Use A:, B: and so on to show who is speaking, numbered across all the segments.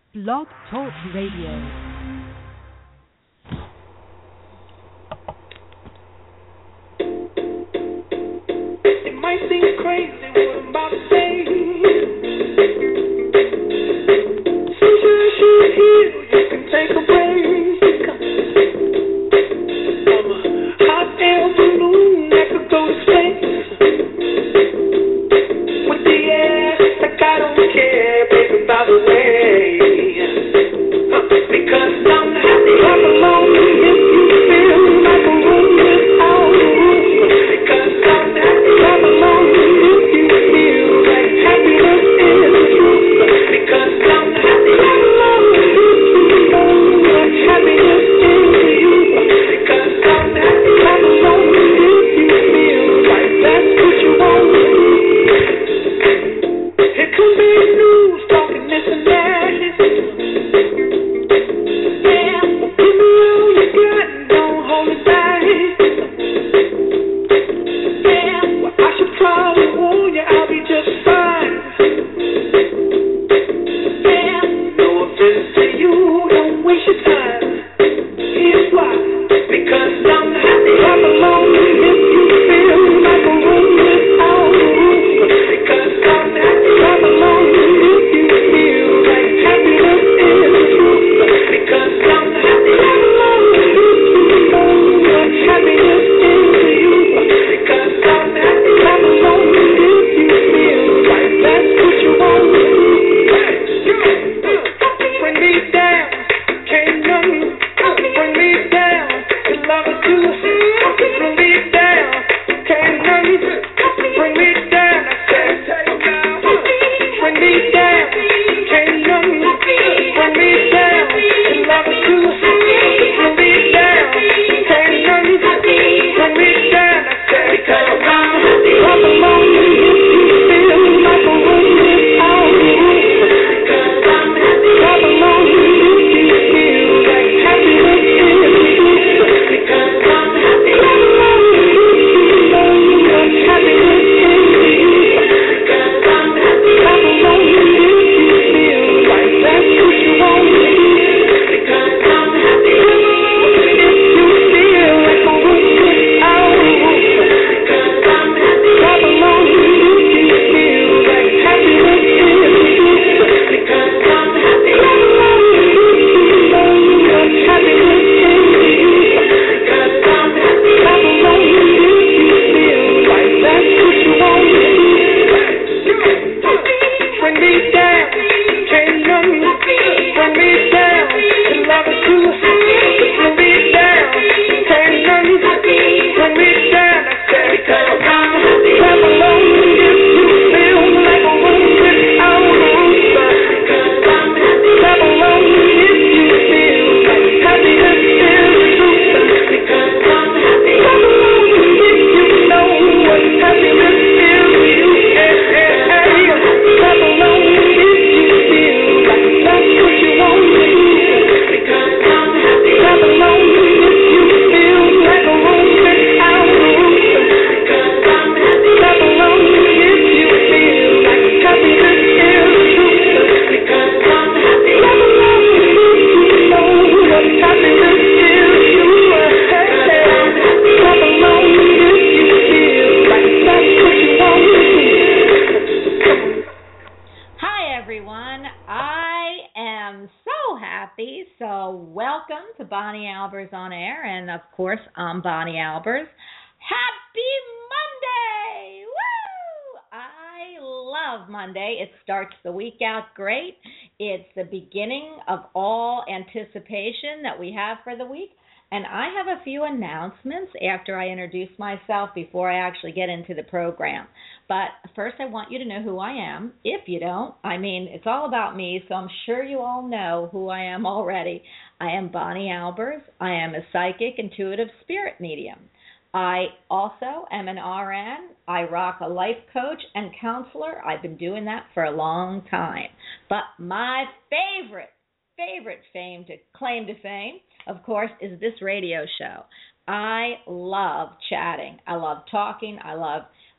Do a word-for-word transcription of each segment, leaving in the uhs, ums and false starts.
A: Blog Talk Radio.
B: It might seem crazy what I'm about to say. Since you're here, you can take a break. I'm a hot air balloon that could go to space. With the air, like I don't care, baby, by the way. Huh, because I'm happy, I'm alone. If you feel like a room without a roof. Because I'm happy, I'm alone. If you feel like happiness is the truth. Because I'm happy, I'm alone. If you know what happiness is to you. Because I'm happy, I'm alone. If you feel like that's what you want. It could be news talking this and that. Yeah, give me all you got and don't hold it back. Yeah, well, I should probably warn you, I'll be just fine. Yeah, no offense to you, don't waste your time. Here's why. Because I'm happy, I'm alone. If you feel like a room without a roof. Because I'm happy, I'm alone. If you feel like happiness is the truth. Because I'm happy, I'm alone. If you know what happiness is to you. Because I'm happy, I'm alone. If you feel like that's what you want. Bring me down, can't nothing bring me down. Your love is too. Bring me down, can't nothing bring me down. I said, bring me down, can't nothing bring me down. Your love is too. Bring me down, can't nothing bring me down. I said, because I'm happy, I'm alone. If you feel like a room without a roof. Because I'm happy, I'm alone. If you feel like happiness is the truth. Because I'm happy, I'm alone. If you know what happiness is to you. Because I'm happy, I'm alone. If you feel like that's what you want. Because I'm happy, I'm alone. If you feel like a room without a roof. Because I'm happy, I'm alone. If you feel like happiness is the truth. Because I'm happy, I'm alone. If you know what happiness is to you. Because I'm happy, I'm alone. If you feel like that's what you want. Bring me down, can't nothing bring me down. Your love is too. Bring me down, can't nothing bring me down. I said, because I'm happy, I'm alone. If you feel like a room without a roof. Because I'm happy, I'm alone. If you feel like happiness is the truth. Because I'm happy, I'm alone. If you know what happiness is to you. Hey, hey, hey. I'm alone. If you feel like that's what you want. Because I'm happy, I'm alone. If you feel like a room without a roof. Because I'm happy, I'm alone. If you feel like happiness is the truth. Because I'm happy, I'm alone. If you know what happiness is to you. Because I'm happy, I'm alone. If you feel like that's what you want.
C: Hi, everyone. I am so happy. So welcome to Bonnie Albers on Air. And, of course, I'm Bonnie Albers. Happy Monday! Woo! I love Monday. It starts the week out great. It's the beginning of all anticipation that we have for the week. And I have a few announcements after I introduce myself before I actually get into the program. But first, I want you to know who I am. If you don't, I mean, it's all about me, so I'm sure you all know who I am already. I am Bonnie Albers. I am a psychic, intuitive spirit medium. I also am an R N. I rock a life coach and counselor. I've been doing that for a long time. But my favorite, favorite fame to claim to fame, of course, is this radio show. I love chatting. I love talking. I love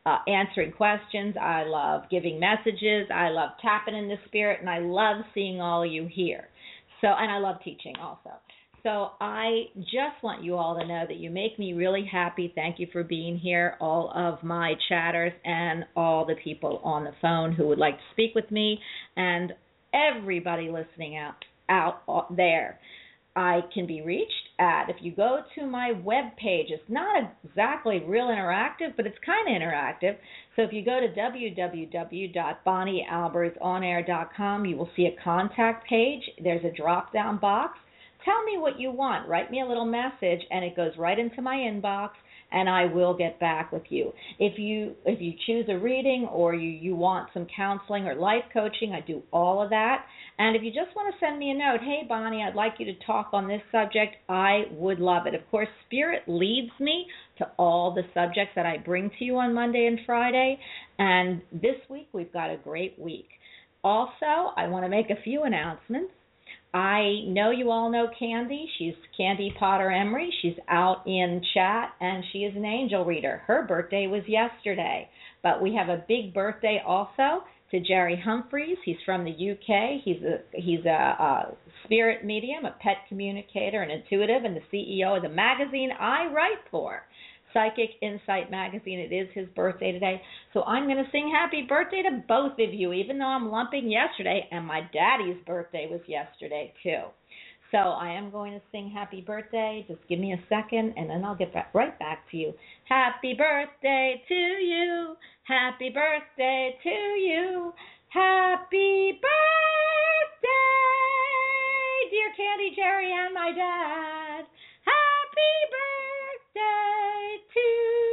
C: uh, answering questions. I love giving messages. I love tapping in the spirit, and I love seeing all of you here. So, and I love teaching also. So I just want you all to know that you make me really happy. Thank you for being here, all of my chatters and all the people on the phone who would like to speak with me, and everybody listening out out there. I can be reached at, if you go to my web page, it's not exactly real interactive, but it's kind of interactive. So if you go to w w w dot bonnie albers on air dot com, you will see a contact page. There's a drop-down box. Tell me what you want. Write me a little message, and it goes right into my inbox, and I will get back with you. If you if you choose a reading, or you, you want some counseling or life coaching, I do all of that. And if you just want to send me a note, hey, Bonnie, I'd like you to talk on this subject, I would love it. Of course, Spirit leads me to all the subjects that I bring to you on Monday and Friday. And this week, we've got a great week. Also, I want to make a few announcements. I know you all know Candy. She's Candy Potter Emery. She's out in chat, and she is an angel reader. Her birthday was yesterday, but we have a big birthday also to Jerry Humphreys. He's from the U K. He's a he's a, a spirit medium, a pet communicator, an intuitive, and the C E O of the magazine I write for, Psychic Insight Magazine. It is his birthday today, so I'm going to sing happy birthday to both of you, even though I'm lumping yesterday, and my daddy's birthday was yesterday too. So I am going to sing happy birthday. Just give me a second, and then I'll get back, right back to you. Happy birthday to you. Happy birthday to you. Happy birthday, dear Candy, Jerry, and my dad. Happy birthday to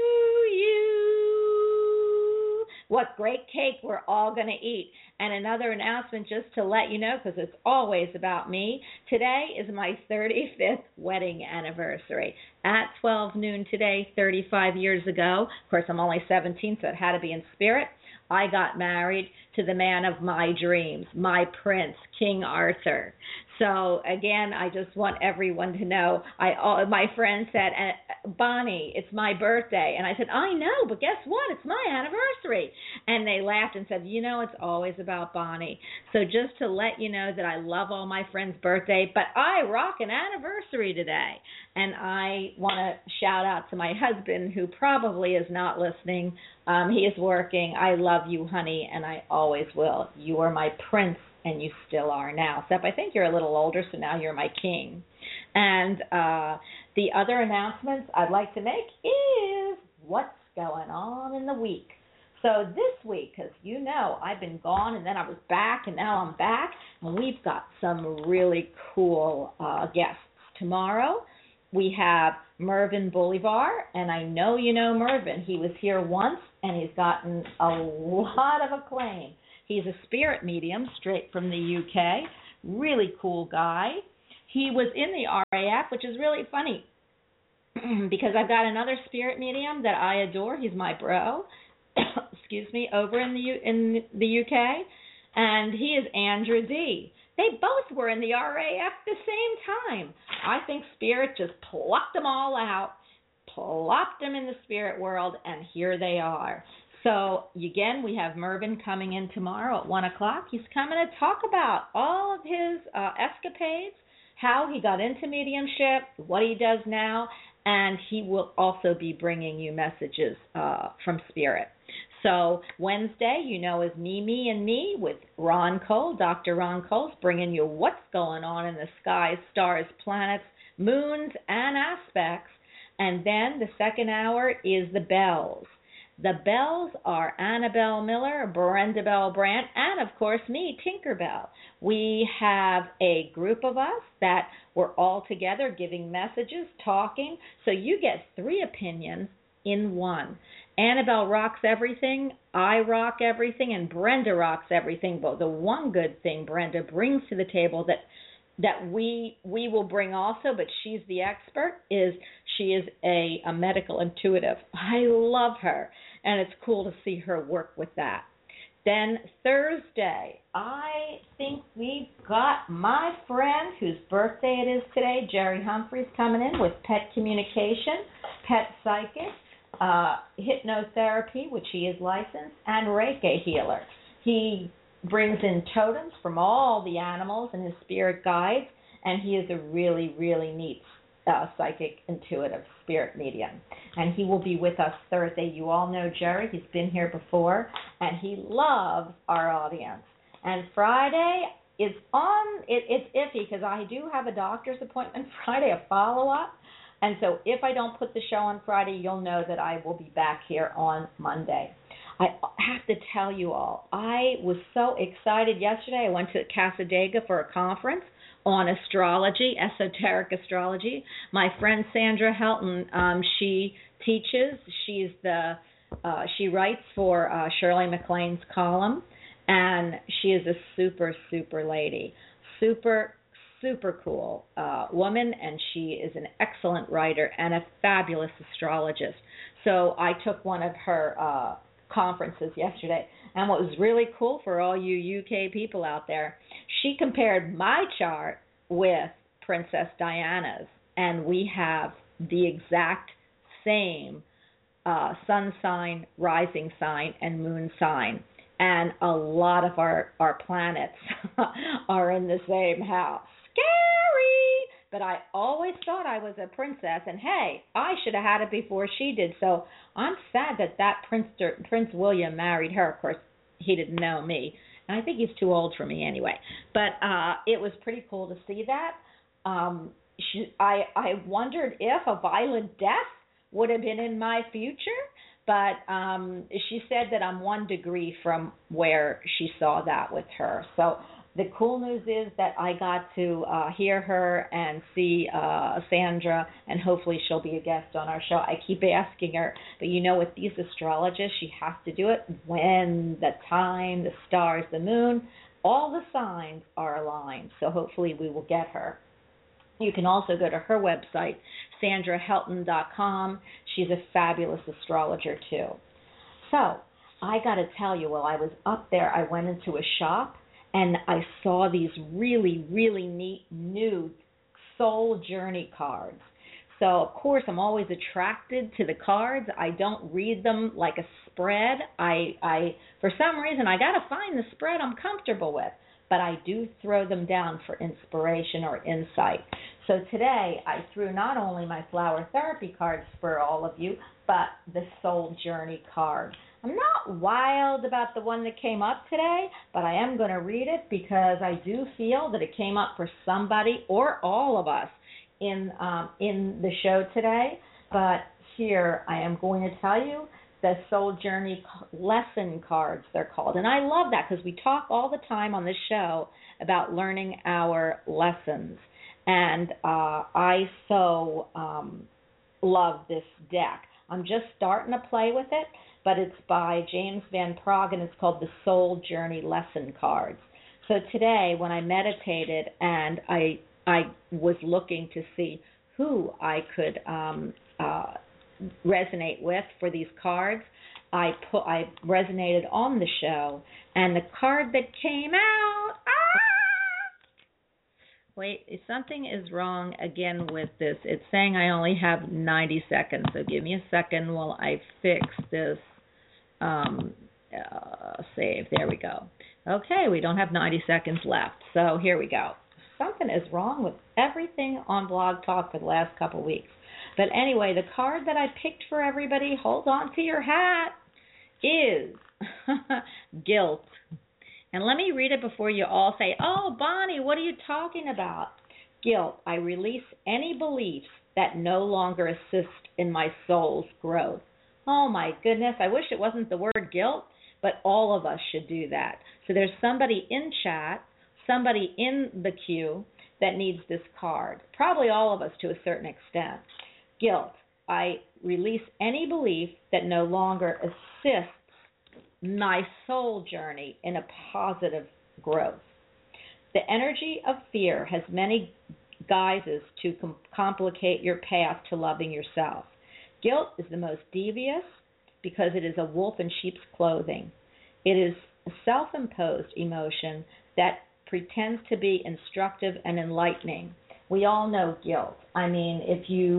C: you. What great cake we're all going to eat. And another announcement just to let you know, because it's always about me, today is my thirty-fifth wedding anniversary. At twelve noon today, thirty-five years ago, of course I'm only seventeen, so it had to be in spirit, I got married to the man of my dreams, my prince, King Arthur. So again, I just want everyone to know, I uh, my friend said, Bonnie, it's my birthday. And I said, I know, but guess what? It's my anniversary. And they laughed and said, you know, it's always about Bonnie. So just to let you know that I love all my friends' birthday, but I rock an anniversary today. And I want to shout out to my husband, who probably is not listening. Um, he is working. I love you, honey, and I always will. You are my prince, and you still are now. Except I think you're a little older, so now you're my king. And uh, the other announcements I'd like to make is what's going on in the week. So this week, because you know I've been gone, and then I was back, and now I'm back, and we've got some really cool uh, guests. Tomorrow, we have Mervyn Bolivar, and I know you know Mervyn. He was here once, and he's gotten a lot of acclaim. He's a spirit medium straight from the U K, really cool guy. He was in the R A F, which is really funny because I've got another spirit medium that I adore. He's my bro, excuse me, over in the U- in the U K, and he is Andrew D. They both were in the R A F at the same time. I think Spirit just plucked them all out, plopped them in the spirit world, and here they are. So, again, we have Mervyn coming in tomorrow at one o'clock. He's coming to talk about all of his uh, escapades, how he got into mediumship, what he does now, and he will also be bringing you messages uh, from Spirit. So Wednesday, you know, is Me, Me, and Me with Ron Cole. Doctor Ron Cole's bringing you what's going on in the skies, stars, planets, moons, and aspects. And then the second hour is the bells. The bells are Annabelle Miller, Brenda Bell Brandt, and, of course, me, Tinkerbell. We have a group of us that we're all together giving messages, talking, so you get three opinions in one. Annabelle rocks everything, I rock everything, and Brenda rocks everything. But the one good thing Brenda brings to the table that that we we will bring also, but she's the expert, is she is a, a medical intuitive. I love her, and it's cool to see her work with that. Then Thursday, I think we've got my friend whose birthday it is today, Jerry Humphreys, coming in with Pet Communication, Pet Psychic. uh, hypnotherapy, which he is licensed, and Reiki healer. He brings in totems from all the animals and his spirit guides, and he is a really, really neat uh, psychic, intuitive spirit medium. And he will be with us Thursday. You all know Jerry. He's been here before, and he loves our audience. And Friday is on, it, it's iffy because I do have a doctor's appointment Friday, a follow-up. And so if I don't put the show on Friday, you'll know that I will be back here on Monday. I have to tell you all, I was so excited yesterday. I went to Casadega for a conference on astrology, esoteric astrology. My friend Sandra Helton, um, she teaches. She's the uh, she writes for uh, Shirley MacLaine's column, and she is a super, super lady. Super super cool uh, woman, and she is an excellent writer and a fabulous astrologist. So I took one of her uh, conferences yesterday, and what was really cool for all you U K people out there, she compared my chart with Princess Diana's, and we have the exact same uh, sun sign, rising sign, and moon sign. And a lot of our, our planets are in the same house. Scary! But I always thought I was a princess, and hey, I should have had it before she did. So I'm sad that that Prince Prince William married her. Of course, he didn't know me, and I think he's too old for me anyway. But uh, it was pretty cool to see that. Um, she, I I wondered if a violent death would have been in my future. But um, she said that I'm one degree from where she saw that with her. So the cool news is that I got to uh, hear her and see uh, Sandra, and hopefully she'll be a guest on our show. I keep asking her, but you know, with these astrologists, she has to do it when the time, the stars, the moon, all the signs are aligned. So hopefully we will get her. You can also go to her website, sandra helton dot com. She's a fabulous astrologer, too. So I got to tell you, while I was up there, I went into a shop, and I saw these really, really neat new soul journey cards. So, of course, I'm always attracted to the cards. I don't read them like a spread. I, I for some reason, I got to find the spread I'm comfortable with. But I do throw them down for inspiration or insight. So today I threw not only my flower therapy cards for all of you, but the soul journey card. I'm not wild about the one that came up today, but I am going to read it because I do feel that it came up for somebody or all of us in um, in the show today. But here I am going to tell you the Soul Journey lesson cards, they're called. And I love that because we talk all the time on this show about learning our lessons. And uh, I so um, love this deck. I'm just starting to play with it, but it's by James Van Praagh, and it's called the Soul Journey Lesson Cards. So today when I meditated and I, I was looking to see who I could um, uh, resonate with for these cards, I put I resonated on the show, and the card that came out, ah! Wait, something is wrong again with this. It's saying I only have ninety seconds, so give me a second while I fix this. Um, uh, save, there we go. Okay, we don't have ninety seconds left, so here we go. Something is wrong with everything on Blog Talk for the last couple weeks. But anyway, the card that I picked for everybody, hold on to your hat, is guilt. And let me read it before you all say, oh, Bonnie, what are you talking about? Guilt. I release any beliefs that no longer assist in my soul's growth. Oh, my goodness. I wish it wasn't the word guilt, but all of us should do that. So there's somebody in chat, somebody in the queue that needs this card. Probably all of us to a certain extent. Guilt. I release any belief that no longer assists my soul journey in a positive growth. The energy of fear has many guises to com- complicate your path to loving yourself. Guilt is the most devious because it is a wolf in sheep's clothing. It is a self-imposed emotion that pretends to be instructive and enlightening. We all know guilt. I mean, if you've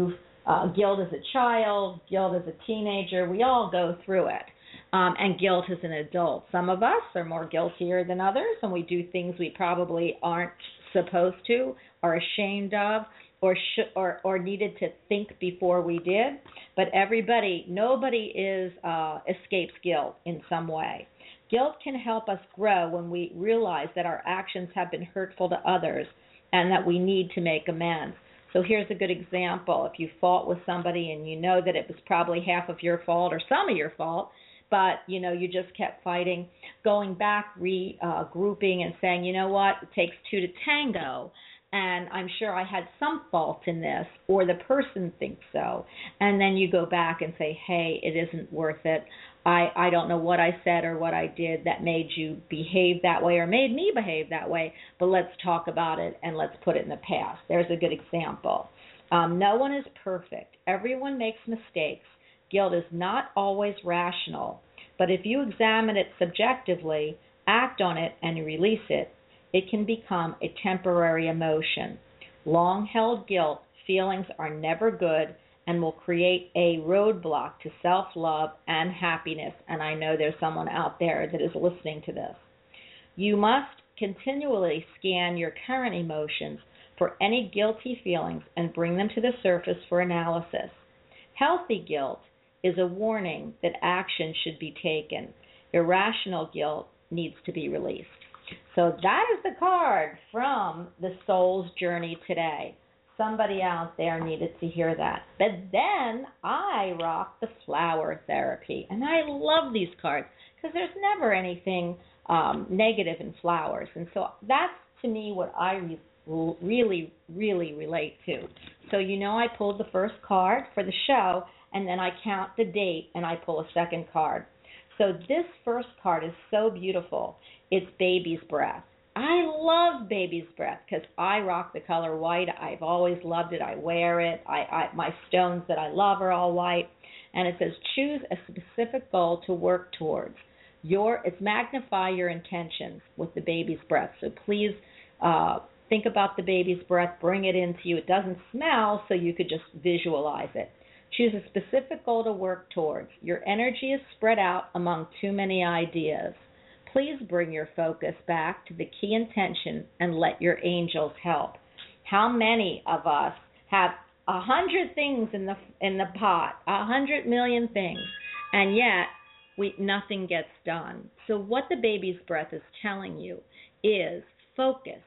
C: uh, guilt as a child, guilt as a teenager. We all go through it. Um, and guilt as an adult. Some of us are more guiltier than others, and we do things we probably aren't supposed to, are ashamed of, or sh- or or needed to think before we did. But everybody, nobody is uh, escapes guilt in some way. Guilt can help us grow when we realize that our actions have been hurtful to others and that we need to make amends. So here's a good example. If you fought with somebody and you know that it was probably half of your fault or some of your fault, but, you know, you just kept fighting, going back, regrouping, uh, and saying, you know what, it takes two to tango, and I'm sure I had some fault in this, or the person thinks so. And then you go back and say, hey, it isn't worth it. I, I don't know what I said or what I did that made you behave that way or made me behave that way, but let's talk about it and let's put it in the past. There's a good example. Um, no one is perfect. Everyone makes mistakes. Guilt is not always rational, but if you examine it subjectively, act on it, and release it, it can become a temporary emotion. Long-held guilt feelings are never good and will create a roadblock to self-love and happiness, and I know there's someone out there that is listening to this. You must continually scan your current emotions for any guilty feelings and bring them to the surface for analysis. Healthy guilt is a warning that action should be taken. Irrational guilt needs to be released. So that is the card from the Soul's Journey today. Somebody out there needed to hear that. But then I rock the flower therapy. And I love these cards because there's never anything um, negative in flowers. And so that's, to me, what I re- really, really relate to. So you know I pulled the first card for the show, and then I count the date, and I pull a second card. So this first card is so beautiful. It's Baby's Breath. I love Baby's Breath because I rock the color white. I've always loved it. I wear it. I, I my stones that I love are all white. And it says, choose a specific goal to work towards. Your It's magnify your intentions with the Baby's Breath. So please uh, think about the Baby's Breath. Bring it into you. It doesn't smell, so you could just visualize it. Choose a specific goal to work towards. Your energy is spread out among too many ideas. Please bring your focus back to the key intention and let your angels help. How many of us have a hundred things in the in the pot, a hundred million things, and yet we nothing gets done? So what the Baby's Breath is telling you is focus,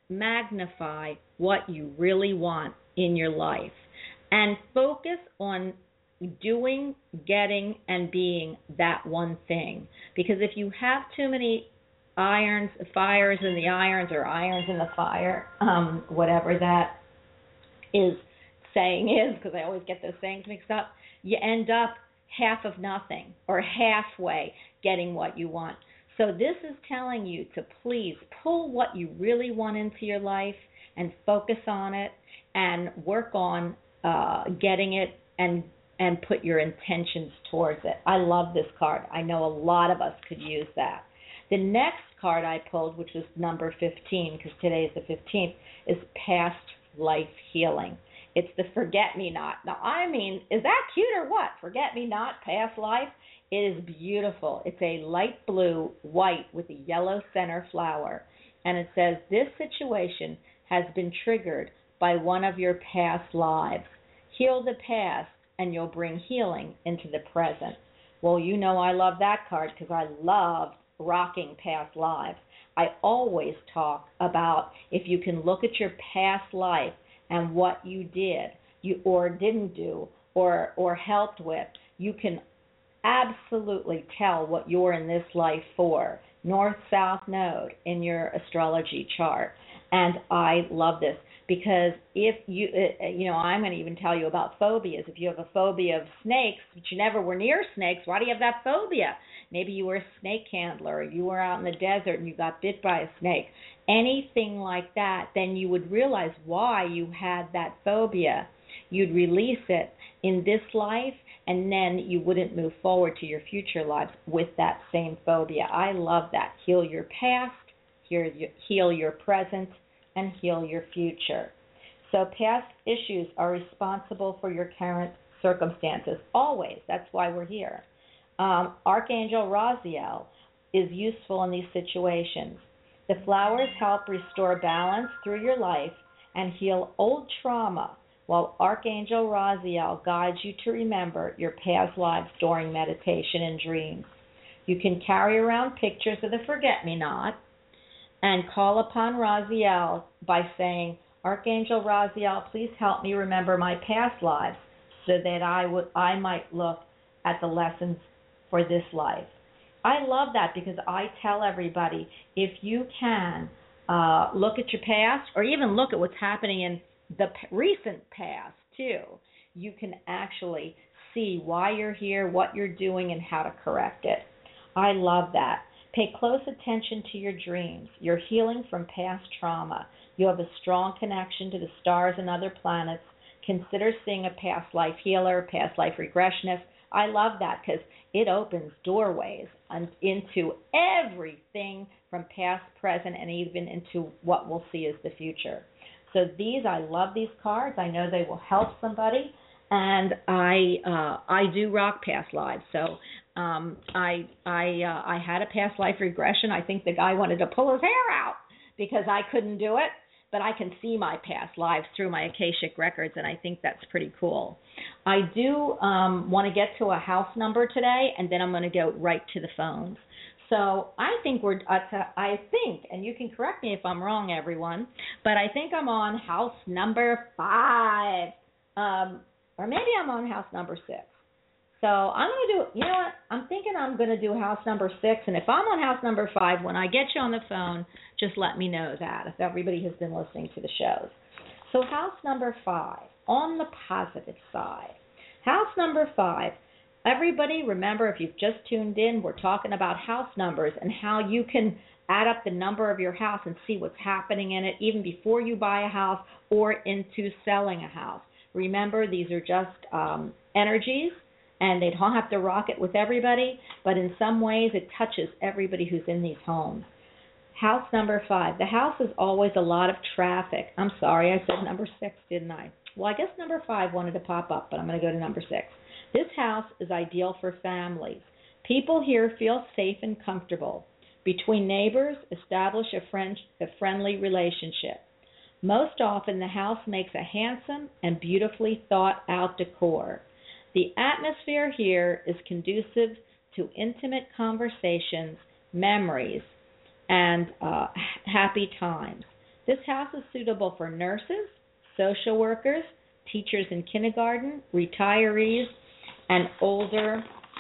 C: magnify what you really want in your life, and focus on doing, getting, and being that one thing. Because if you have too many irons, fires in the irons, or irons in the fire, um, whatever that is saying is, because I always get those sayings mixed up, you end up half of nothing or halfway getting what you want. So this is telling you to please pull what you really want into your life and focus on it and work on uh, getting it and and put your intentions towards it. I love this card. I know a lot of us could use that. The next card I pulled, which was number fifteen, because today is the fifteenth, is Past Life Healing. It's the Forget-Me-Not. Now, I mean, is that cute or what? Forget-Me-Not, past life? It is beautiful. It's a light blue, white with a yellow center flower. And it says, this situation has been triggered by one of your past lives. Heal the past, and you'll bring healing into the present. Well, you know I love that card because I love rocking past lives. I always talk about if you can look at your past life and what you did you or didn't do or or helped with, you can absolutely tell what you're in this life for. North-South node in your astrology chart. And I love this because if you, you know, I'm going to even tell you about phobias. If you have a phobia of snakes, but you never were near snakes, why do you have that phobia? Maybe you were a snake handler, or you were out in the desert and you got bit by a snake. Anything like that, then you would realize why you had that phobia. You'd release it in this life, and then you wouldn't move forward to your future lives with that same phobia. I love that. Heal your past, heal your, heal your present, and heal your future. So past issues are responsible for your current circumstances, always. That's why we're here. Um, Archangel Raziel is useful in these situations. The flowers help restore balance through your life and heal old trauma, while Archangel Raziel guides you to remember your past lives during meditation and dreams. You can carry around pictures of the forget-me-not and call upon Raziel by saying, Archangel Raziel, please help me remember my past lives so that I would I might look at the lessons for this life. I love that because I tell everybody, if you can uh, look at your past or even look at what's happening in the p- recent past too, you can actually see why you're here, what you're doing, and how to correct it. I love that. Pay close attention to your dreams. You're healing from past trauma. You have a strong connection to the stars and other planets. Consider seeing a past life healer, past life regressionist. I love that because it opens doorways into everything from past, present, and even into what we'll see as the future. So these, I love these cards. I know they will help somebody, and I uh, I do rock past lives. So um, I I uh, I had a past life regression. I think the guy wanted to pull his hair out because I couldn't do it. But I can see my past lives through my Akashic records, and I think that's pretty cool. I do um, want to get to a house number today, and then I'm going to go right to the phones. So I think we're, uh, I think, and you can correct me if I'm wrong, everyone, but I think I'm on house number five, um, or maybe I'm on house number six. So I'm going to do, you know what, I'm thinking I'm going to do house number six, and if I'm on house number five, when I get you on the phone, just let me know that, if everybody has been listening to the shows. So house number five, on the positive side. House number five, everybody remember, if you've just tuned in, we're talking about house numbers and how you can add up the number of your house and see what's happening in it even before you buy a house or into selling a house. Remember, these are just um, energies, and they don't have to rock it with everybody, but in some ways it touches everybody who's in these homes. House number five. The house is always a lot of traffic. I'm sorry, I said number six, didn't I? Well, I guess number five wanted to pop up, but I'm going to go to number six. This house is ideal for families. People here feel safe and comfortable. Between neighbors, establish a, friend, a friendly relationship. Most often, the house makes a handsome and beautifully thought-out decor. The atmosphere here is conducive to intimate conversations, memories, and uh, happy times. This house is suitable for nurses, social workers, teachers in kindergarten, retirees, and older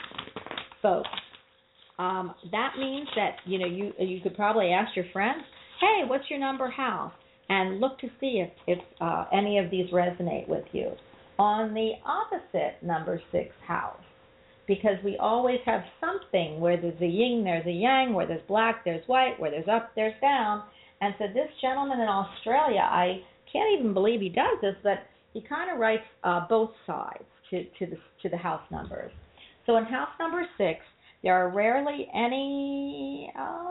C: folks. Um, that means that you know you you could probably ask your friends, "Hey, what's your number house?" and look to see if if uh, any of these resonate with you. On the opposite number six house, because we always have something where there's a yin, there's a yang, where there's black, there's white, where there's up, there's down. And so this gentleman in Australia, I can't even believe he does this, but he kind of writes uh, both sides to, to the to the house numbers. So in house number six, there are rarely any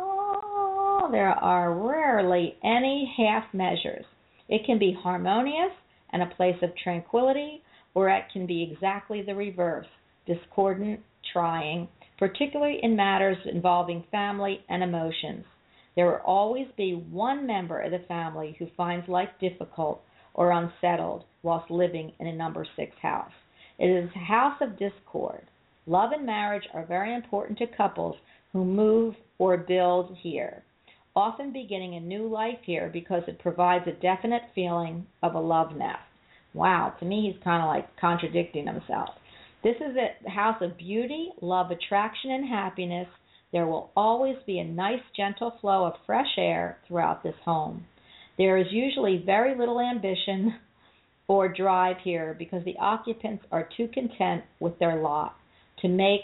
C: oh, there are rarely any half measures. It can be harmonious and a place of tranquility, or it can be exactly the reverse, discordant, trying, particularly in matters involving family and emotions. There will always be one member of the family who finds life difficult or unsettled whilst living in a number six house. It is a house of discord. Love and marriage are very important to couples who move or build here, often beginning a new life here because it provides a definite feeling of a love nest. Wow, to me he's kind of like contradicting himself. This is a house of beauty, love, attraction, and happiness. There will always be a nice, gentle flow of fresh air throughout this home. There is usually very little ambition or drive here because the occupants are too content with their lot to make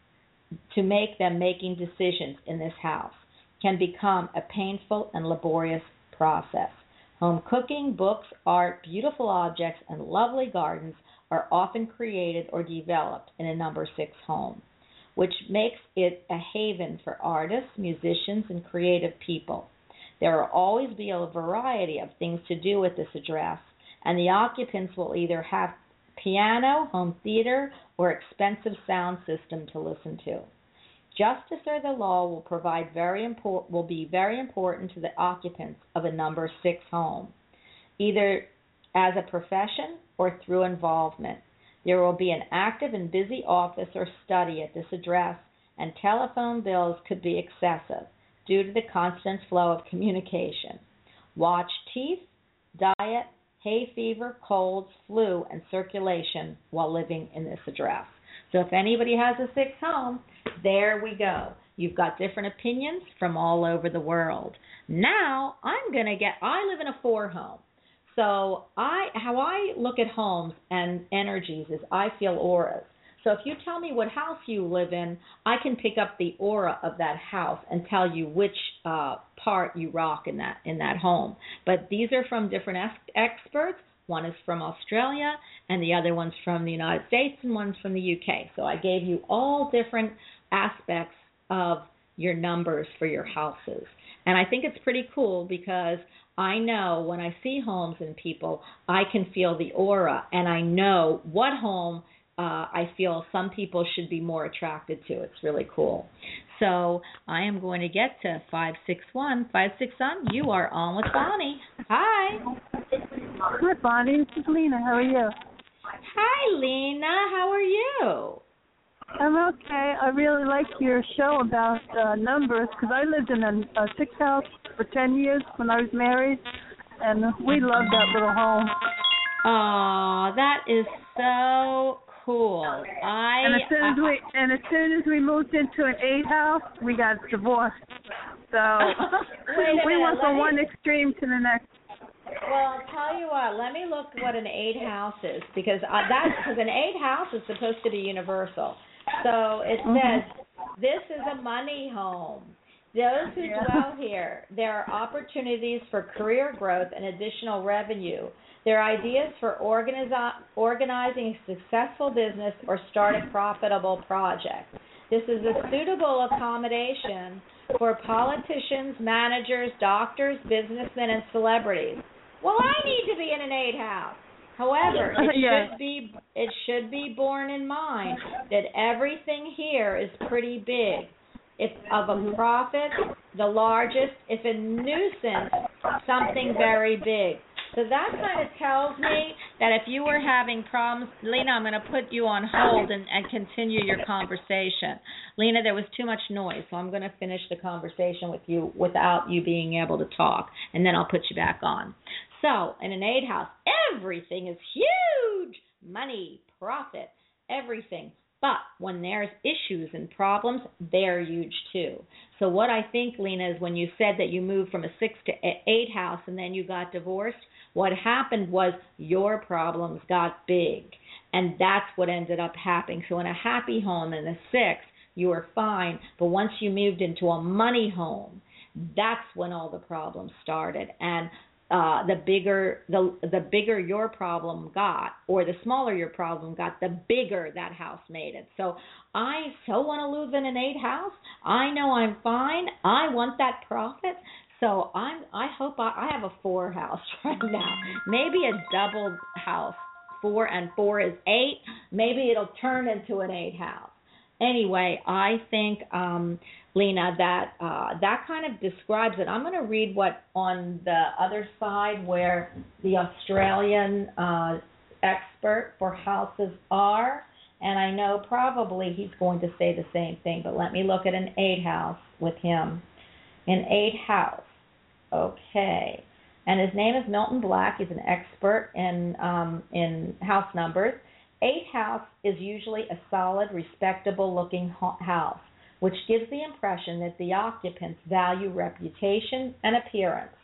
C: to make them making decisions in this house can become a painful and laborious process. Home cooking, books, art, beautiful objects, and lovely gardens are often created or developed in a number six home, which makes it a haven for artists, musicians, and creative people. There will always be a variety of things to do with this address, and the occupants will either have piano, home theater, or expensive sound system to listen to. Justice or the law will provide very import, will be very important to the occupants of a number six home, either as a profession or through involvement. There will be an active and busy office or study at this address, and telephone bills could be excessive due to the constant flow of communication. Watch teeth, diet, hay fever, colds, flu, and circulation while living in this address. So if anybody has a sixth home, there we go. You've got different opinions from all over the world. Now, I'm going to get, I live in a four home. So I, how I look at homes and energies is I feel auras. So if you tell me what house you live in, I can pick up the aura of that house and tell you which uh, part you rock in that in that home. But these are from different ex- experts. One is from Australia, and the other one's from the United States, and one's from the U K. So I gave you all different aspects of your numbers for your houses. And I think it's pretty cool because I know when I see homes and people, I can feel the aura, and I know what home uh, I feel some people should be more attracted to. It's really cool. So I am going to get to five six one. five six one, you are on with Bonnie. Hi.
D: Hi, Bonnie. This is Lena. How are you?
C: Hi, Lena. How are you?
D: I'm okay. I really like your show about uh, numbers because I lived in a, a six house for ten years when I was married, and we loved that little home.
C: Aw, that is so cool. I
D: and as soon as
C: I,
D: we and as soon as we moved into an eight house, we got divorced. So
C: Wait a
D: we
C: minute,
D: went from
C: me,
D: one extreme to the next.
C: Well, I'll tell you what. Let me look what an eight house is because uh, that's because an eight house is supposed to be universal. So it says
D: mm-hmm.
C: this is a money home. Those who
D: yeah.
C: dwell here, there are opportunities for career growth and additional revenue. There are ideas for organizi- organizing a successful business or start a profitable project. This is a suitable accommodation for politicians, managers, doctors, businessmen, and celebrities. Well, I need to be in an eight house. However, it
D: yeah.
C: should be it should be borne in mind that everything here is pretty big. If of a profit, the largest. If a nuisance, something very big. So that kind of tells me that if you were having problems, Lena, I'm going to put you on hold and, and continue your conversation. Lena, there was too much noise, so I'm going to finish the conversation with you without you being able to talk, and then I'll put you back on. So in an eight house, everything is huge. Money, profit, everything. But when there's issues and problems, they're huge too. So what I think, Lena, is when you said that you moved from a six to eight house and then you got divorced, what happened was your problems got big. And that's what ended up happening. So in a happy home in a six, you were fine. But once you moved into a money home, that's when all the problems started. And Uh, the bigger the the bigger your problem got, or the smaller your problem got, the bigger that house made it. So I so want to live in an eight house. I know I'm fine. I want that profit. So I'm. I hope I, I have a four house right now. Maybe a double house. Four and four is eight. Maybe it'll turn into an eight house. Anyway, I think, um, Lena, that uh, that kind of describes it. I'm going to read what on the other side where the Australian uh, expert for houses are, and I know probably he's going to say the same thing, but let me look at an eight house with him. An eight house, okay. And his name is Milton Black. He's an expert in um, in house numbers. Eight house is usually a solid, respectable-looking house, which gives the impression that the occupants value reputation and appearance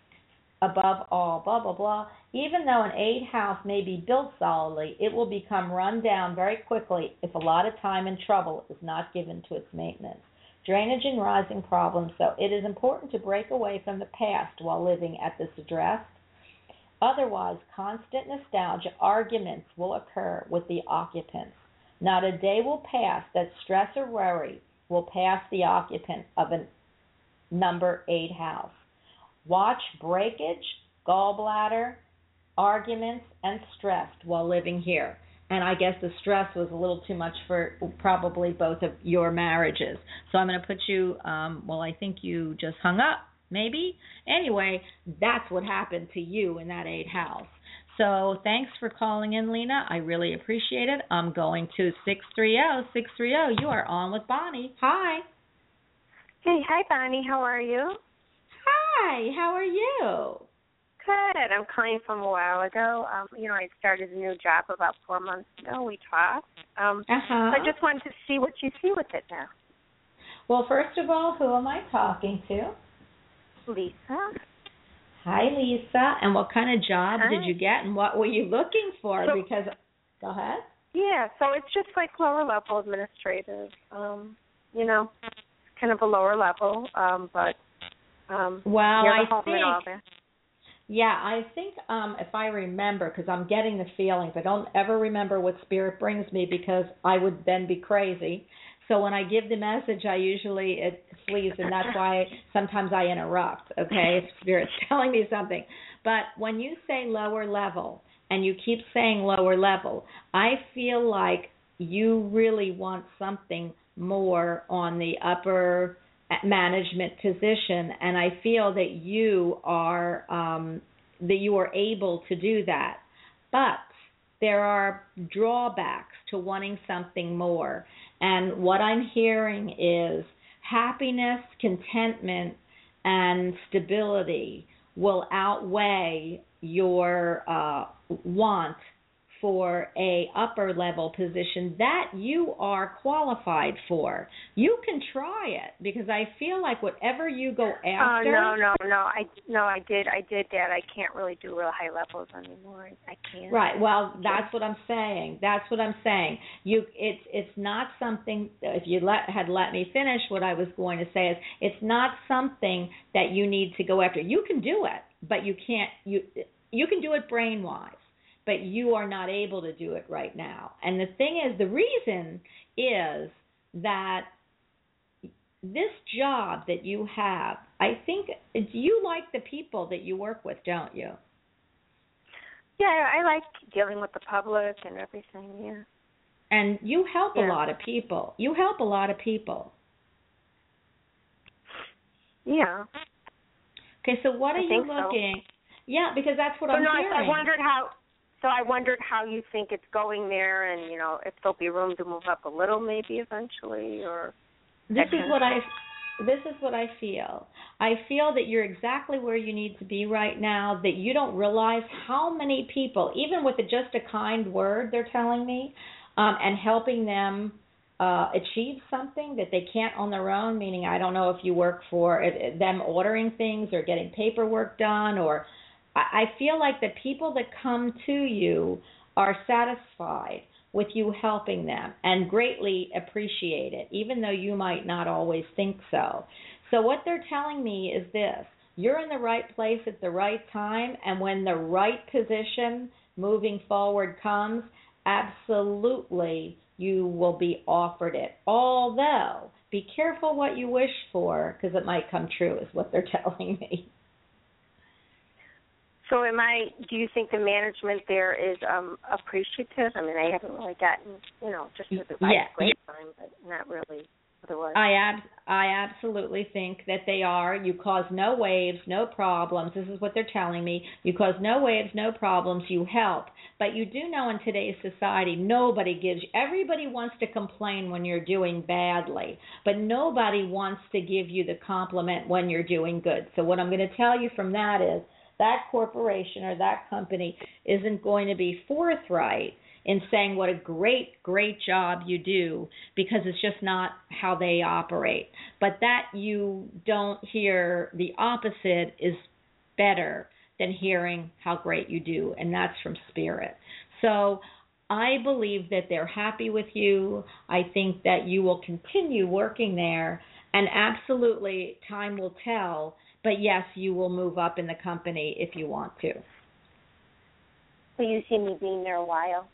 C: above all, blah, blah, blah. Even though an eight house may be built solidly, it will become run down very quickly if a lot of time and trouble is not given to its maintenance. Drainage and rising problems, so it is important to break away from the past while living at this address. Otherwise, constant nostalgia arguments will occur with the occupants. Not a day will pass that stress or worry will pass the occupant of a number eight house. Watch breakage, gallbladder, arguments, and stressed while living here. And I guess the stress was a little too much for probably both of your marriages. So I'm going to put you, um, well, I think you just hung up, maybe? Anyway, that's what happened to you in that eight house. So thanks for calling in, Lena. I really appreciate it. I'm going to six three zero, six three zero. You are on with Bonnie. Hi.
E: Hey, hi, Bonnie. How are you?
C: Hi. How are you?
E: Good. I'm calling from a while ago. Um, you know, I started a new job about four months ago. We talked. Um,
C: uh-huh.
E: So I just wanted to see what you see with it now.
C: Well, first of all, who am I talking to?
E: Lisa.
C: Hi, Lisa. And what kind of job
E: Hi.
C: did you get, and what were you looking for?
E: So,
C: because, go ahead.
E: Yeah, so it's just like lower level administrative. Um, you know, kind of a lower level, um, but um,
C: well, I
E: home
C: think.
E: and all that.
C: Yeah, I think um, if I remember, because I'm getting the feelings, I don't ever remember what Spirit brings me because I would then be crazy. So when I give the message, I usually, it flees, and that's why sometimes I interrupt, okay, if Spirit's telling me something. But when you say lower level, and you keep saying lower level, I feel like you really want something more on the upper management position, and I feel that you are um, that you are able to do that. But there are drawbacks to wanting something more, and what I'm hearing is happiness, contentment, and stability will outweigh your uh, want for a upper level position that you are qualified for. You can try it, because I feel like whatever you go after.
E: Oh uh, no, no, no! I no, I did, I did that. I can't really do real high levels anymore. I, I can't.
C: Right. Well, that's what I'm saying. That's what I'm saying. You, it's it's not something. If you let had let me finish, what I was going to say is, it's not something that you need to go after. You can do it, but you can't. You you can do it brain wise, but you are not able to do it right now. And the thing is, the reason is that this job that you have, I think, do you like the people that you work with, don't you?
E: Yeah, I like dealing with the public and everything, yeah.
C: And you help
E: yeah.
C: a lot of people. You help a lot of people.
E: Yeah.
C: Okay, so what are
E: I
C: you
E: think
C: looking?
E: So.
C: Yeah, because that's what
E: so
C: I'm
E: no,
C: hearing.
E: I, I wondered how. So I wondered how you think it's going there, and you know, if there'll be room to move up a little, maybe eventually, or.
C: This is what I. This is what I feel. I feel that you're exactly where you need to be right now, that you don't realize how many people, even with a, just a kind word they're telling me, um, and helping them uh, achieve something that they can't on their own, meaning I don't know if you work for uh, them ordering things or getting paperwork done, or I, I feel like the people that come to you are satisfied with you helping them and greatly appreciate it, even though you might not always think so. So what they're telling me is this: you're in the right place at the right time, and when the right position moving forward comes, absolutely you will be offered it. Although, be careful what you wish for, because it might come true, is what they're telling me.
E: So am I, do you think the management there is um, appreciative? I mean, I haven't really gotten, you know, just with the
C: yeah.
E: grapevine, but not really otherwise.
C: I ab- I absolutely think that they are. You cause no waves, no problems. This is what they're telling me. You cause no waves, no problems. You help. But you do know in today's society, nobody gives, everybody wants to complain when you're doing badly, but nobody wants to give you the compliment when you're doing good. So what I'm going to tell you from that is, that corporation or that company isn't going to be forthright in saying what a great, great job you do, because it's just not how they operate. But that you don't hear the opposite is better than hearing how great you do, and that's from Spirit. So I believe that they're happy with you. I think that you will continue working there, and absolutely time will tell. But yes, you will move up in the company if you want to.
E: Will you see me being there a while?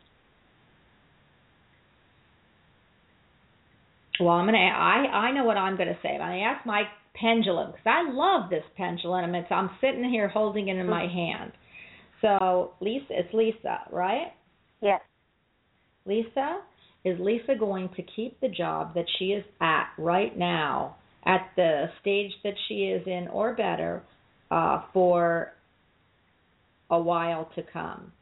C: Well, I'm gonna. I I know what I'm gonna say. I'm gonna ask my pendulum, because I love this pendulum. It's, I'm sitting here holding it in my hand. So Lisa, it's Lisa, right?
E: Yes.
C: Lisa, is Lisa going to keep the job that she is at right now, at the stage that she is in or better, uh, for a while to come?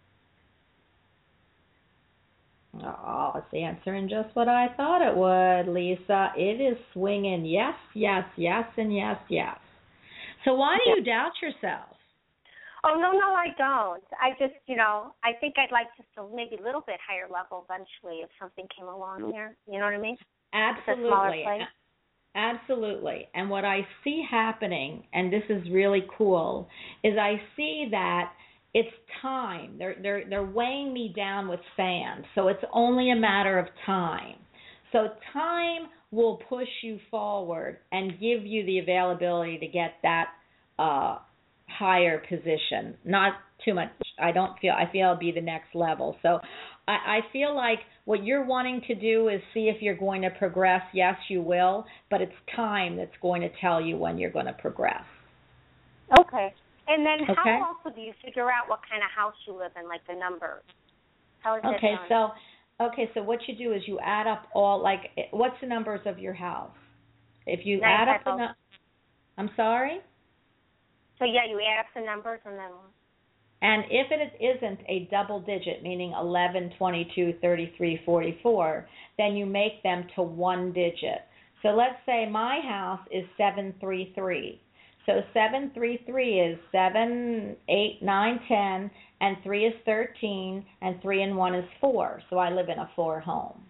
C: Oh, it's answering just what I thought it would, Lisa. It is swinging yes, yes, yes, and yes, yes. So why do you doubt yourself?
E: Oh, no, no, I don't. I just, you know, I think I'd like just a maybe a little bit higher level eventually if something came along there. You know what I mean?
C: Absolutely.
E: It's a smaller place.
C: Absolutely. And what I see happening, and this is really cool, is I see that it's time. They're they're they're weighing me down with sand. So it's only a matter of time. So time will push you forward and give you the availability to get that uh, higher position. Not too much. I don't feel. I feel it'll be the next level. So I, I feel like what you're wanting to do is see if you're going to progress. Yes, you will, but it's time that's going to tell you when you're going to progress.
E: Okay. And then
C: Okay.
E: how also do you figure out what kind of house you live in, like the numbers? How is
C: Okay,
E: it done?
C: so okay, so what you do is you add up all, like, what's the numbers of your house? If you
E: Nine
C: add up the
E: five oh.
C: nu- I'm sorry?
E: So, yeah, you add up the numbers and then
C: And if it isn't a double digit, meaning eleven, twenty-two, thirty-three, forty-four, then you make them to one digit. So let's say my house is seven three three. So seven three three is seven, eight, nine, ten, and three is thirteen, and three and one is four. So I live in a four home.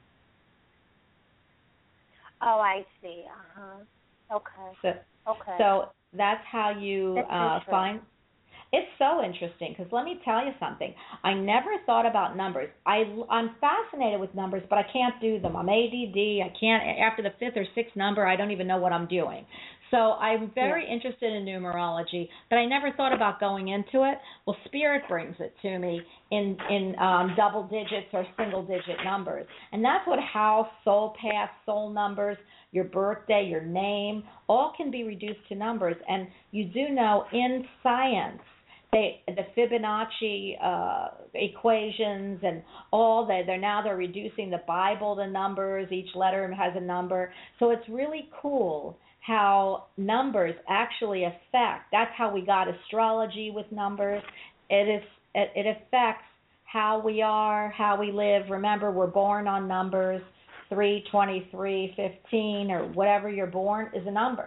E: Oh, I see. Uh-huh. Okay.
C: So,
E: okay.
C: so that's how you
E: That's
C: uh,
E: interesting.
C: find. It's so interesting because let me tell you something. I never thought about numbers. I, I'm fascinated with numbers, but I can't do them. I'm A D D. I can't, after the fifth or sixth number, I don't even know what I'm doing. So I'm very
E: Yeah.
C: interested in numerology, but I never thought about going into it. Well, Spirit brings it to me in, in um, double digits or single digit numbers. And that's what house, soul path, soul numbers, your birthday, your name, all can be reduced to numbers. And you do know in science, They, the Fibonacci uh, equations and all that, they're now they're reducing the Bible to numbers. Each letter has a number. So it's really cool how numbers actually affect. That's how we got astrology with numbers. It is it, it affects how we are, how we live. Remember, we're born on numbers. three, twenty-three, fifteen, or whatever you're born is a number.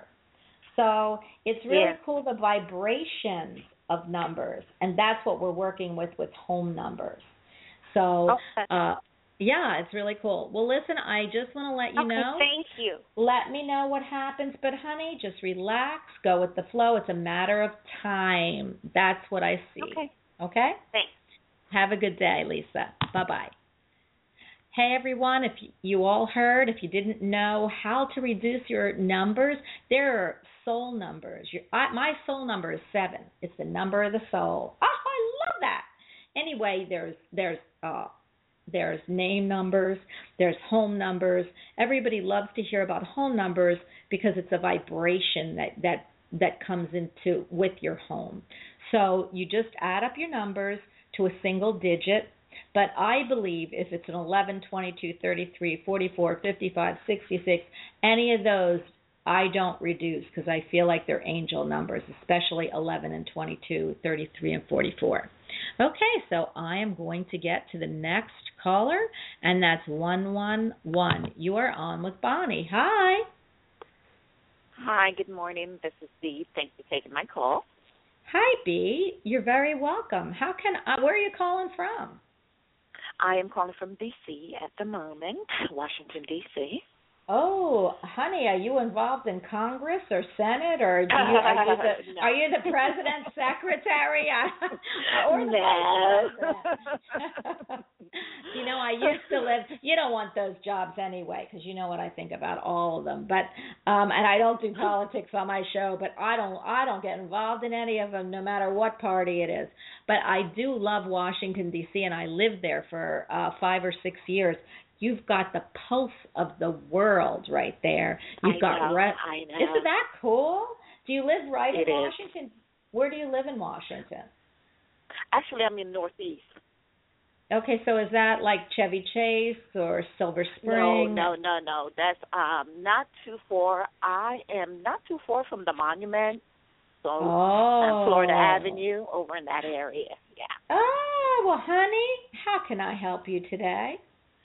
C: So it's really
E: Yeah.
C: cool, the vibrations of numbers, and that's what we're working with with home numbers. So,
E: Okay.
C: uh, yeah, it's really cool. Well, listen, I just want to let you
E: okay,
C: know.
E: thank you.
C: Let me know what happens, but honey, just relax, go with the flow. It's a matter of time. That's what I see.
E: Okay.
C: Okay?
E: Thanks.
C: Have a good day, Lisa. Bye-bye. Hey, everyone, if you all heard, if you didn't know how to reduce your numbers, there are soul numbers. Your, I, my soul number is seven. It's the number of the soul. Oh, I love that. Anyway, there's there's uh, there's name numbers, there's home numbers. Everybody loves to hear about home numbers because it's a vibration that, that, that comes into with your home. So you just add up your numbers to a single digit. But I believe if it's an eleven, twenty-two, thirty-three, forty-four, fifty-five, sixty-six, any of those, I don't reduce because I feel like they're angel numbers, especially eleven and twenty-two, thirty-three and forty-four. Okay, so I am going to get to the next caller, and that's one one one. You are on with Bonnie. Hi.
F: Hi, good morning. This is Dee. Thanks for taking my call.
C: Hi, B. You're very welcome. How can I, where are you calling from?
F: I am calling from D C at the moment, Washington, D C
C: Oh, honey, are you involved in Congress or Senate, or do you, are you the
F: No.
C: are you the president's secretary? or the
F: No.
C: vice president? You know, I used to live. You don't want those jobs anyway, because you know what I think about all of them. But um, and I don't do politics on my show, but I don't I don't get involved in any of them, no matter what party it is. But I do love Washington D C, and I lived there for uh, five or six years. You've got the pulse of the world right there. You've
F: I
C: got
F: know,
C: re-
F: I know.
C: Isn't that cool? Do you live right
F: It
C: in
F: is.
C: Washington? Where do you live in Washington?
F: Actually, I'm in Northeast.
C: Okay, so is that like Chevy Chase or Silver Spring?
F: No, no, no, no. That's um not too far. I am not too far from the monument. So
C: Oh.
F: on Florida Avenue, over in that area. Yeah.
C: Oh, well, honey, how can I help you today?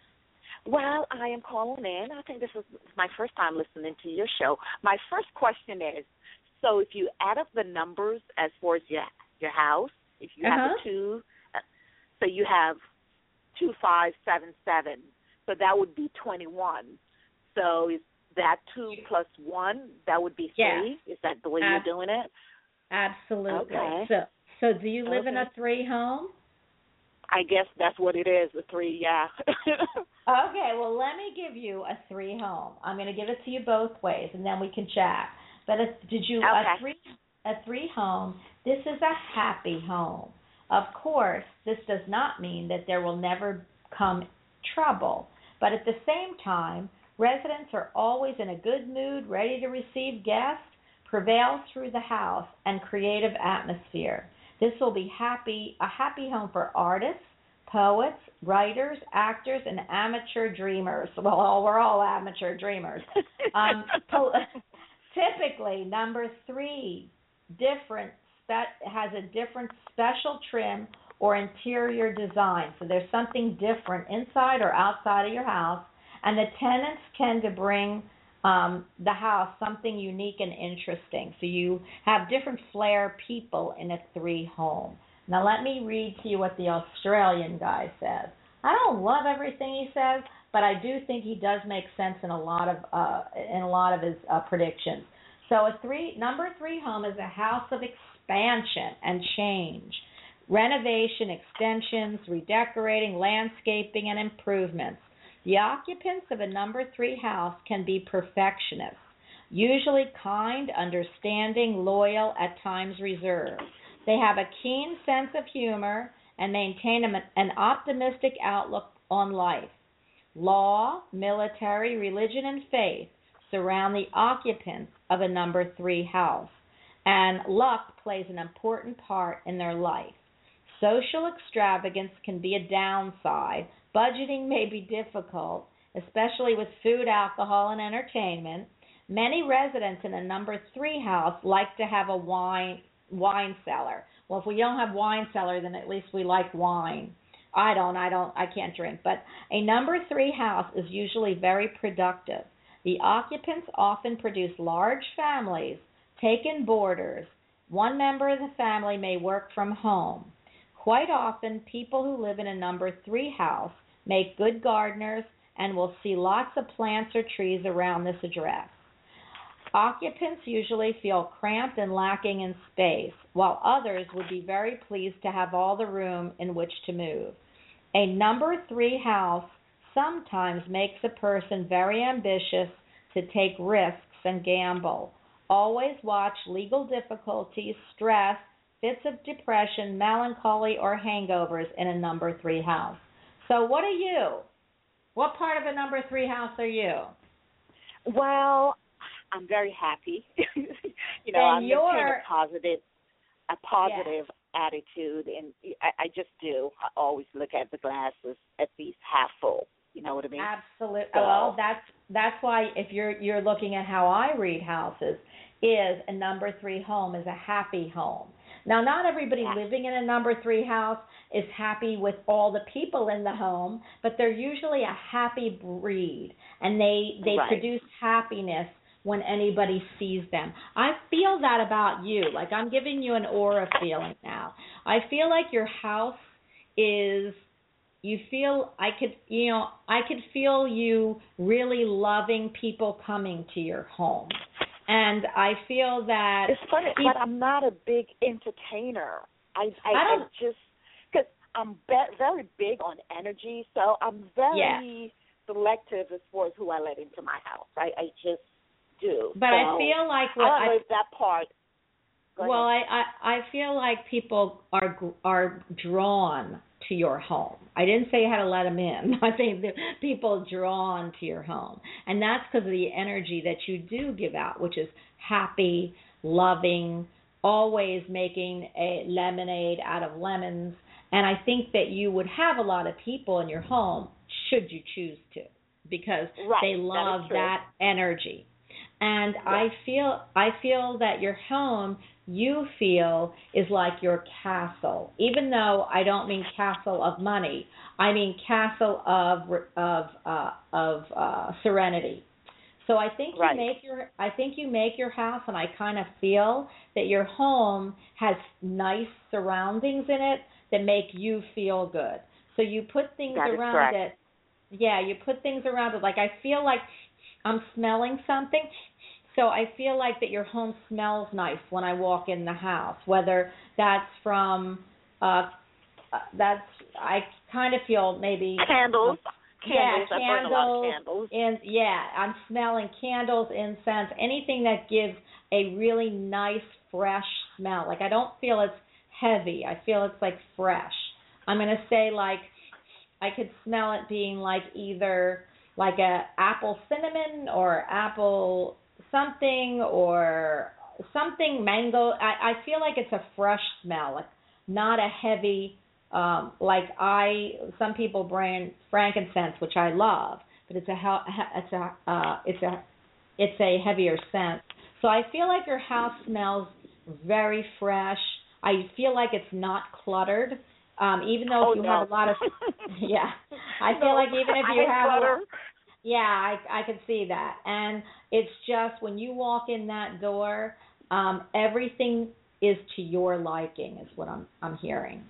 F: Well, I am calling in. I think this is my first time listening to your show. My first question is, so if you add up the numbers as far as your your house, if you
C: Uh-huh.
F: have a two, uh, so you have two, five, seven, seven. So that would be twenty-one. So is that two plus one? That would be three.
C: Yes.
F: Is that the way
C: Ab-
F: you're doing it?
C: Absolutely.
F: Okay.
C: So, so do you live in
F: Okay.
C: a three home?
F: I guess that's what it is, a three, yeah.
C: Okay, well, let me give you a three home. I'm going to give it to you both ways, and then we can chat. But if, did you
F: Okay.
C: a three a three home? This is a happy home. Of course, this does not mean that there will never come trouble, but at the same time, residents are always in a good mood, ready to receive guests, prevail through the house, and creative atmosphere. This will be happy a happy home for artists, poets, writers, actors, and amateur dreamers. Well, we're all amateur dreamers. Um, po- typically, number three, different spe- has a different special trim or interior design. So there's something different inside or outside of your house, and the tenants tend to bring um, the house something unique and interesting. So you have different flair people in a three home. Now let me read to you what the Australian guy says. I don't love everything he says, but I do think he does make sense in a lot of uh, in a lot of his uh, predictions. So a three number three home is a house of expansion and change, renovation, extensions, redecorating, landscaping, and improvements. The occupants of a number three house can be perfectionists, usually kind, understanding, loyal, at times reserved. They have a keen sense of humor and maintain an optimistic outlook on life. Law, military, religion, and faith surround the occupants of a number three house, and luck plays an important part in their life. Social extravagance can be a downside. Budgeting may be difficult, especially with food, alcohol, and entertainment. Many residents in a number three house like to have a wine wine cellar. Well, if we don't have wine cellar, then at least we like wine. I don't, I don't, I can't drink. But a number three house is usually very productive. The occupants often produce large families, take in boarders. One member of the family may work from home. Quite often, people who live in a number three house make good gardeners and will see lots of plants or trees around this address. Occupants usually feel cramped and lacking in space, while others would be very pleased to have all the room in which to move. A number three house sometimes makes a person very ambitious to take risks and gamble. Always watch legal difficulties, stress, fits of depression, melancholy, or hangovers in a number three house. So what are you? What part of a number three house are you?
F: Well, I'm very happy. you know,
C: Then
F: I'm
C: you're-
F: maintain a positive, a positive attitude, and I, I just do. I always look at the glasses at least half full. You know what I mean?
C: Absolutely.
F: So-
C: Well, that's that's why if you're you're looking at how I read houses, is a number three home is a happy home. Now, not everybody
F: Yeah.
C: living in a number three house is happy with all the people in the home, but they're usually a happy breed, and they they
F: Right.
C: produce happiness when anybody sees them. I feel that about you. Like I'm giving you an aura feeling now. I feel like your house is, you feel, I could, you know, I could feel you really loving people coming to your home. And I feel that
F: It's funny,
C: people,
F: but I'm not a big entertainer. I I,
C: I
F: I
C: don't-
F: just because I'm be- very big on energy, so I'm very selective as far as who I let into my house. I, I just do.
C: but
F: so,
C: I feel like
F: I
C: what
F: don't know
C: I,
F: if that part. Go
C: well,
F: ahead.
C: I, I I feel like people are are drawn to your home. I didn't say you had to let them in. I think that people drawn to your home, and that's because of the energy that you do give out, which is happy, loving, always making a lemonade out of lemons. And I think that you would have a lot of people in your home should you choose to, because
F: right.
C: they love that, that energy. And
F: yes.
C: I feel I feel that your home, you feel, is like your castle. Even though I don't mean castle of money, I mean castle of of uh, of uh, serenity. So I think you
F: right.
C: make your I think you make your house, and I kind of feel that your home has nice surroundings in it that make you feel good. So you put things
F: that
C: around it. Yeah, you put things around it. Like I feel like I'm smelling something. So I feel like that your home smells nice when I walk in the house. Whether that's from uh, that's I kind of feel maybe
F: candles.
C: Uh,
F: Candles,
C: yeah,
F: I burn a lot of candles.
C: And yeah, I'm smelling candles, incense, anything that gives a really nice, fresh smell. Like I don't feel it's heavy. I feel it's like fresh. I'm gonna say like I could smell it being like either like a apple cinnamon or apple something or something mango. I, I feel like it's a fresh smell, like not a heavy. Um, like I, some people brand frankincense, which I love, but it's a it's a uh, it's a it's a heavier scent. So I feel like your house smells very fresh. I feel like it's not cluttered, um, even though
F: oh,
C: if you
F: no.
C: have a lot of yeah. I feel
F: no,
C: like even if you
F: I
C: have
F: clutter.
C: a, yeah, I I can see that, and it's just when you walk in that door, um, everything is to your liking, is what I'm I'm hearing.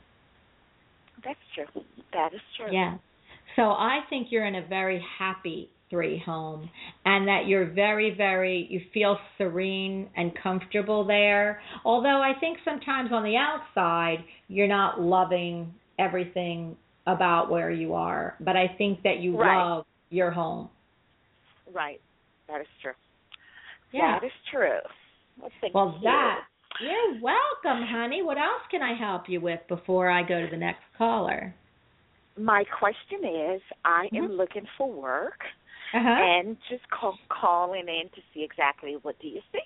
F: That's true. That is true.
C: Yeah. So I think you're in a very happy three home, and that you're very, very, you feel serene and comfortable there. Although I think sometimes on the outside, you're not loving everything about where you are. But I think that you
F: right.
C: love your home.
F: Right. That is true.
C: Yeah.
F: That is true. Well, thank
C: well
F: you.
C: that. You're welcome, honey. What else can I help you with before I go to the next caller?
F: My question is, I
C: mm-hmm.
F: am looking for work
C: uh-huh.
F: and just call, calling in to see exactly what do you see.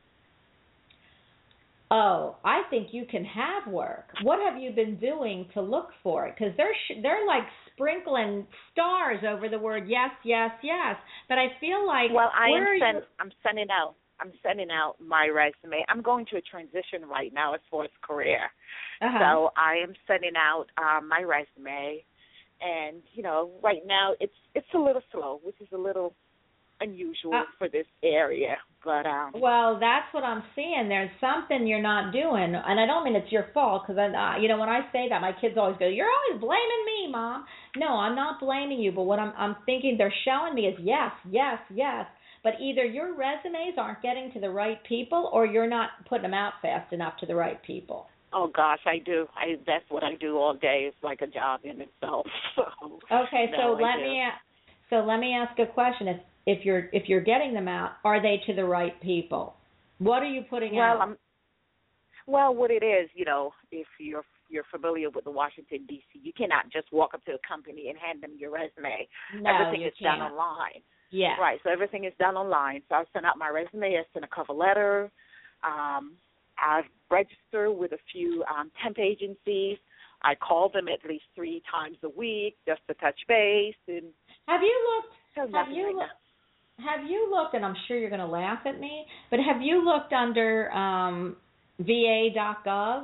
C: Oh, I think you can have work. What have you been doing to look for it? Because they're sh- they're like sprinkling stars over the word yes, yes, yes. But I feel like
F: well, I
C: where
F: am
C: are
F: send,
C: you?
F: I'm sending out. I'm sending out my resume. I'm going to a transition right now as far as career.
C: Uh-huh.
F: So I am sending out um, my resume, and you know, right now it's it's a little slow, which is a little unusual uh, for this area. But um,
C: well, that's what I'm seeing. There's something you're not doing, and I don't mean it's your fault, because uh, you know when I say that, my kids always go, "You're always blaming me, Mom." No, I'm not blaming you, but what I'm I'm thinking they're showing me is yes, yes, yes. But either your resumes aren't getting to the right people, or you're not putting them out fast enough to the right people.
F: Oh gosh, I do. I that's what I do all day. It's like a job in itself. So,
C: okay, so
F: no,
C: let me so let me ask a question. If if you're if you're getting them out, are they to the right people? What are you putting
F: well,
C: out?
F: I'm, well, what it is, you know, if you're you're familiar with the Washington D C, you cannot just walk up to a company and hand them your resume.
C: No,
F: Everything
C: you
F: is
C: can't.
F: done online.
C: Yeah.
F: Right, so everything is done online. So I sent out my resume, I sent a cover letter. Um, I've registered with a few um, temp agencies. I call them at least three times a week just to touch base. And
C: have you looked? Have you
F: right
C: looked? Have you looked? And I'm sure you're going to laugh at me, but have you looked under um, V A dot gov?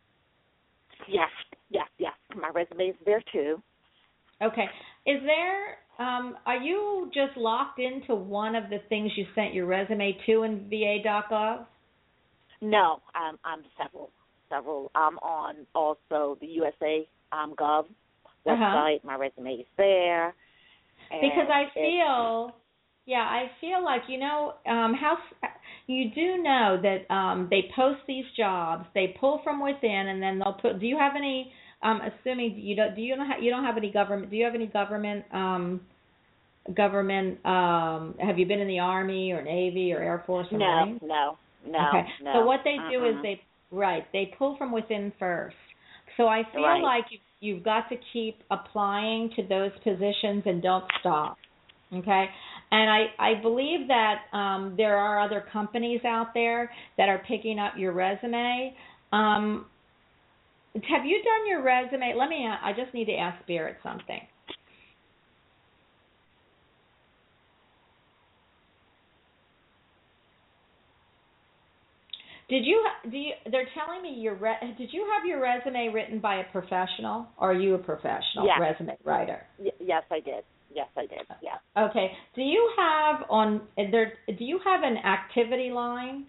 F: Yes, yes, yes. My resume is there too.
C: Okay. Is there? Um, are you just locked into one of the things you sent your resume to in V A dot gov?
F: No, I'm, I'm several, several. I'm on also the U S A um, Gov website. Uh-huh. My resume is there.
C: Because I feel, yeah, I feel like, you know, um, how you do know that um, they post these jobs, they pull from within, and then they'll put. Do you have any? Um, assuming you don't, do you don't have, you don't have any government? Do you have any government? Um, government? Um, have you been in the Army or Navy or Air Force or
F: no,
C: Marines?
F: No, no,
C: okay.
F: no.
C: So what they do
F: uh-uh.
C: is they right they pull from within first. So I feel
F: right.
C: like you, you've got to keep applying to those positions and don't stop. Okay, and I, I believe that um, there are other companies out there that are picking up your resume. Um, have you done your resume? Let me. I just need to ask Spirit something. Did you? Do you? They're telling me your. Re, did you have your resume written by a professional, or are you a professional
F: yes.
C: resume writer?
F: Y- yes, I did. Yes, I did. Yeah.
C: Okay. Do you have on there? Do you have an activity line?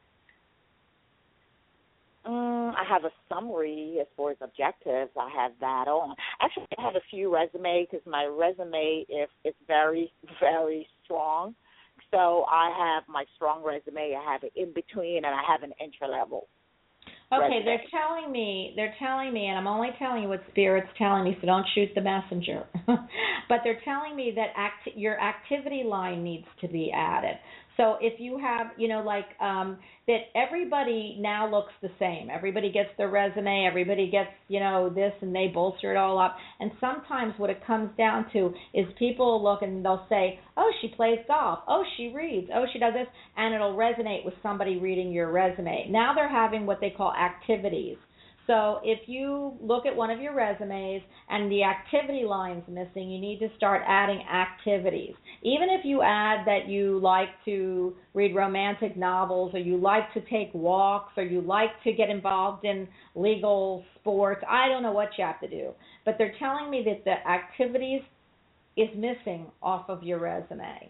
F: Mm, I have a summary as far as objectives. I have that on. Actually, I have a few resumes because my resume is is very very strong. So I have my strong resume. I have it in between, and I have an entry level.
C: Okay,
F: resume.
C: they're telling me, they're telling me, and I'm only telling you what Spirit's telling me, so don't shoot the messenger. But they're telling me that act, your activity line needs to be added. So if you have, you know, like um, that everybody now looks the same. Everybody gets their resume. Everybody gets, you know, this, and they bolster it all up. And sometimes what it comes down to is people look and they'll say, oh, she plays golf. Oh, she reads. Oh, she does this. And it'll resonate with somebody reading your resume. Now they're having what they call activities. So if you look at one of your resumes and the activity line's missing, you need to start adding activities. Even if you add that you like to read romantic novels, or you like to take walks, or you like to get involved in legal sports, I don't know what you have to do. But they're telling me that the activities is missing off of your resume.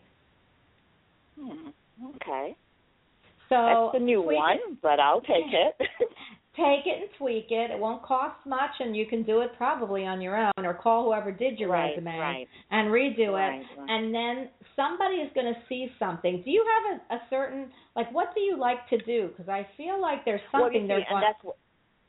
F: Hmm. Okay.
C: So
F: that's the new one,
C: it.
F: but I'll take it.
C: Take it and tweak it. It won't cost much, and you can do it probably on your own, or call whoever did your
F: right,
C: resume
F: right.
C: and redo
F: right,
C: it.
F: Right.
C: And then somebody is going to see something. Do you have a, a certain, like, what do you like to do? Because I feel like there's something
F: well, you see,
C: they're going.
F: And that's what,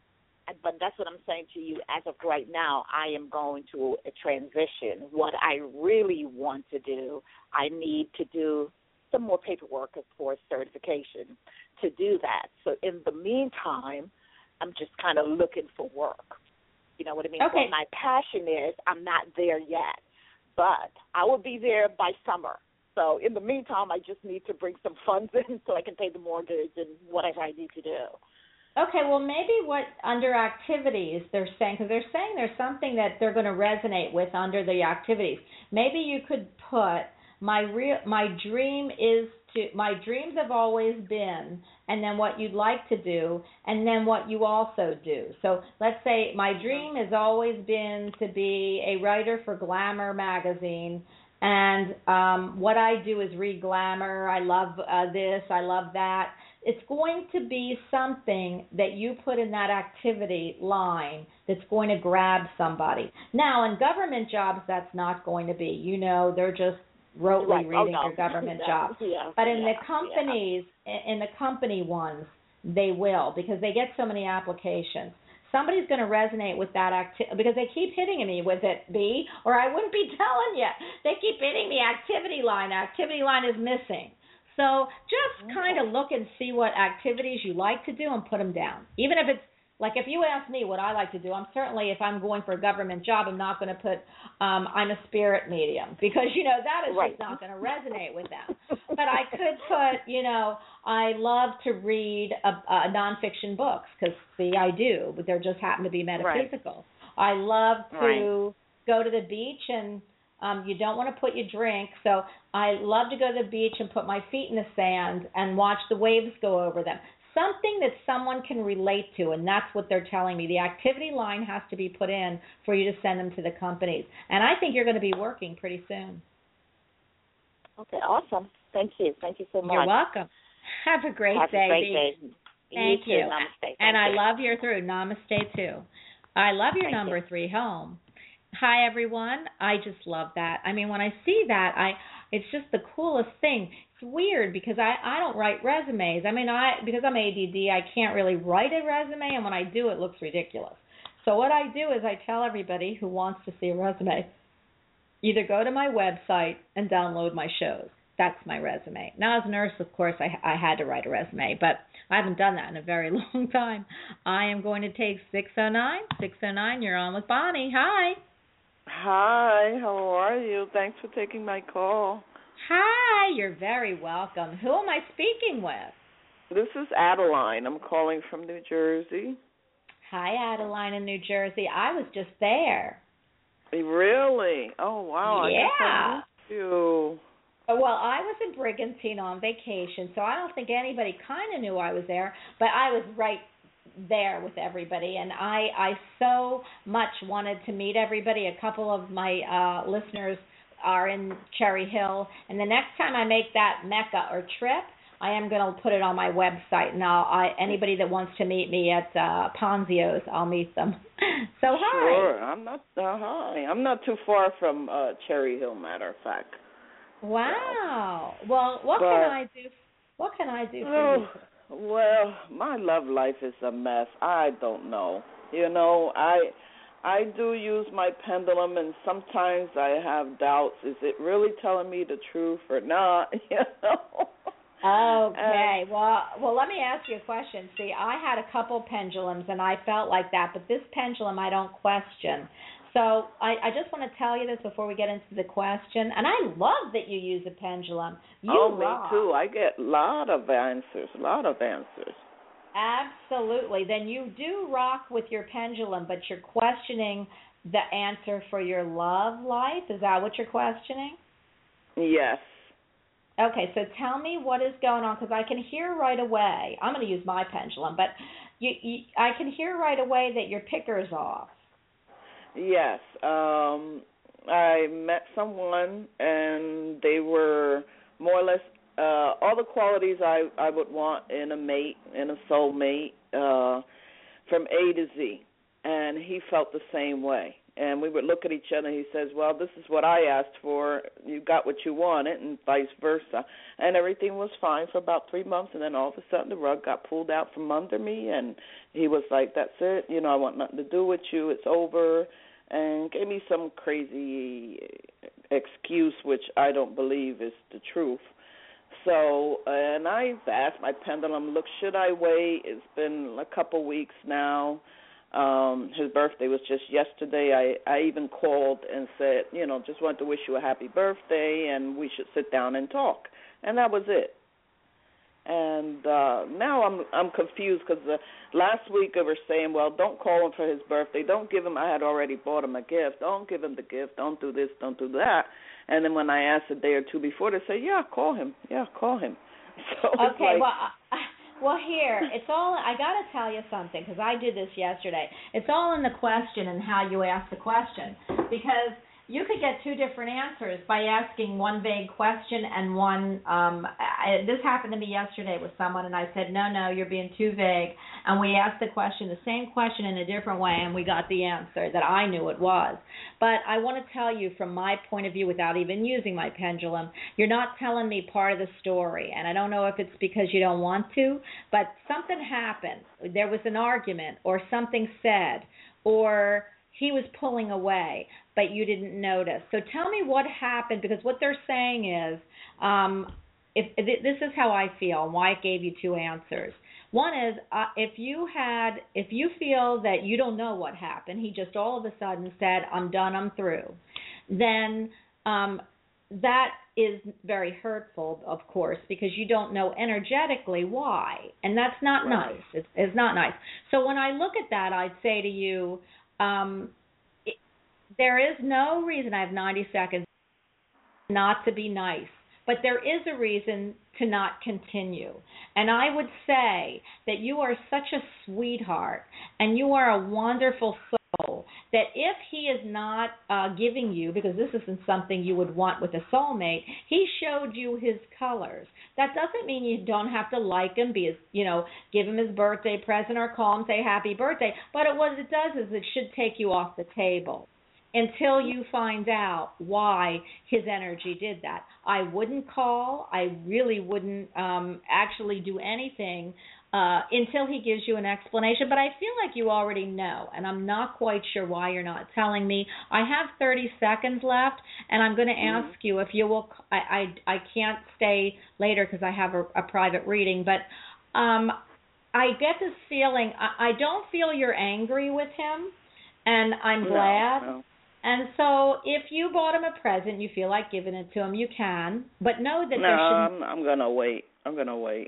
F: but that's what I'm saying to you. As of right now, I am going to a transition. What I really want to do, I need to do some more paperwork as far as certification to do that. So in the meantime, I'm just kind of looking for work. You know what I mean?
C: Okay.
F: What my passion is, I'm not there yet, but I will be there by summer. So in the meantime, I just need to bring some funds in so I can pay the mortgage and whatever I need to do.
C: Okay, well, maybe what under activities they're saying, because they're saying there's something that they're going to resonate with under the activities. Maybe you could put my real, my dream is to, my dreams have always been, and then what you'd like to do, and then what you also do. So let's say my dream has always been to be a writer for Glamour magazine, and um, what I do is read Glamour. I love uh, this, I love that. It's going to be something that you put in that activity line that's going to grab somebody. Now, in government jobs, that's not going to be. You know, they're just rotely
F: right.
C: reading
F: oh, no.
C: your government
F: yeah.
C: jobs.
F: Yeah.
C: But in
F: yeah.
C: the companies, yeah. in the company ones, they will, because they get so many applications. Somebody's going to resonate with that activity, because they keep hitting me with it, B, or I wouldn't be telling you. They keep hitting the activity line. Activity line is missing. So just kind of look and see what activities you like to do and put them down. Even if it's, like if you ask me what I like to do, I'm certainly, if I'm going for a government job, I'm not going to put um, I'm a spirit medium, because, you know, that is
F: right.
C: just not going to resonate with them. But I could put, you know, I love to read a, a nonfiction books, because, see, I do, but they just happen to be metaphysical. Right. I love to right. go to the beach, and Um, you don't want to put your drink, so I love to go to the beach and put my feet in the sand and watch the waves go over them. Something that someone can relate to, and that's what they're telling me. The activity line has to be put in for you to send them to the companies. And I think you're going to be working pretty soon.
F: Okay, awesome. Thank you. Thank you so much.
C: You're welcome. Have a great
F: Have
C: day.
F: Have a great day.
C: Thank
F: you.
C: you.
F: Too. Namaste. Thank
C: and I
F: you.
C: love your through. Namaste, too. I love your
F: Thank
C: number
F: you.
C: three home. Hi, everyone. I just love that. I mean, when I see that, I it's just the coolest thing. It's weird because I, I don't write resumes. I mean, I because I'm A D D, I can't really write a resume, and when I do, it looks ridiculous. So what I do is I tell everybody who wants to see a resume, either go to my website and download my shows. That's my resume. Now, as a nurse, of course, I, I had to write a resume, but I haven't done that in a very long time. I am going to take six oh nine. six oh nine, you're on with Bonnie. Hi.
G: Hi, how are you? Thanks for taking my call.
C: Hi, you're very welcome. Who am I speaking with?
G: This is Adeline. I'm calling from New Jersey.
C: Hi, Adeline in New Jersey. I was just there.
G: Really? Oh, wow.
C: Yeah.
G: I guess I missed you.
C: Well, I was in Brigantine on vacation, so I don't think anybody kind of knew I was there, but I was right there with everybody, and I, I so much wanted to meet everybody. A couple of my uh, listeners are in Cherry Hill, and the next time I make that Mecca or trip, I am going to put it on my website, and I'll, I, anybody that wants to meet me at uh, Ponzio's, I'll meet them. So hi.
G: Sure. I'm not. Uh, hi. I'm not too far from uh, Cherry Hill. Matter of fact.
C: Wow. Well, what
G: but,
C: can I do? What can I do for
G: oh,
C: you?
G: Well, my love life is a mess. I don't know. You know, I I do use my pendulum, and sometimes I have doubts. Is it really telling me the truth or not? You know.
C: Okay. And, well, well, let me ask you a question. See, I had a couple pendulums, and I felt like that, but this pendulum I don't question. So I, I just want to tell you this before we get into the question, and I love that you use a pendulum. You
G: oh,
C: rock.
G: me too. I get a lot of answers, a lot of answers.
C: Absolutely. Then you do rock with your pendulum, but you're questioning the answer for your love life. Is that what you're questioning?
G: Yes.
C: Okay, so tell me what is going on, because I can hear right away. I'm going to use my pendulum, but you, you, I can hear right away that your picker's off.
G: Yes. Um, I met someone, and they were more or less uh, all the qualities I, I would want in a mate, in a soulmate, uh, from A to Z. And he felt the same way. And we would look at each other, and he says, well, this is what I asked for. You got what you wanted, and vice versa. And everything was fine for about three months, and then all of a sudden the rug got pulled out from under me, and he was like, that's it. You know, I want nothing to do with you. It's over. And gave me some crazy excuse, which I don't believe is the truth. So, and I've asked my pendulum, look, should I wait? It's been a couple weeks now. Um, his birthday was just yesterday. I, I even called and said, you know, just wanted to wish you a happy birthday, and we should sit down and talk. And that was it. And uh, now I'm I'm confused because uh, last week they were saying, well, don't call him for his birthday. Don't give him, I had already bought him a gift. Don't give him the gift. Don't do this. Don't do that. And then when I asked a day or two before, they say, yeah, call him. Yeah, call him. So
C: okay,
G: it's like,
C: well, uh, well, here, it's all, I got to tell you something, because I did this yesterday. It's all in the question and how you ask the question, because you could get two different answers by asking one vague question and one, um, I, this happened to me yesterday with someone, and I said, no, no, you're being too vague. And we asked the question, the same question in a different way, and we got the answer that I knew it was. But I want to tell you from my point of view, without even using my pendulum, you're not telling me part of the story. And I don't know if it's because you don't want to, but something happened. There was an argument or something said, or he was pulling away, but you didn't notice. So tell me what happened, because what they're saying is, um, if, if this is how I feel and why I gave you two answers. One is uh, if you had, if you feel that you don't know what happened, he just all of a sudden said, I'm done, I'm through, then um, that is very hurtful, of course, because you don't know energetically why, and that's not
G: right.
C: nice. It's, it's not nice. So when I look at that, I'd say to you, Um, it, there is no reason, I have ninety seconds, not to be nice, but there is a reason to not continue. And I would say that you are such a sweetheart and you are a wonderful soul that if he is not uh, giving you, because this isn't something you would want with a soulmate, he showed you his colors. That doesn't mean you don't have to like him, be his, you know, give him his birthday present or call him, say happy birthday. But it, what it does is it should take you off the table until you find out why his energy did that. I wouldn't call. I really wouldn't um, actually do anything uh, until he gives you an explanation. But I feel like you already know, and I'm not quite sure why you're not telling me. I have thirty seconds left, and I'm going to ask mm-hmm. you if you will. I I, I can't stay later because I have a, a private reading, but um, I get this feeling. I, I don't feel you're angry with him, and I'm
G: no,
C: glad.
G: No.
C: And so if you bought him a present, you feel like giving it to him, you can. But know that
G: no,
C: there shouldn't...
G: I'm, I'm going to wait. I'm going to wait.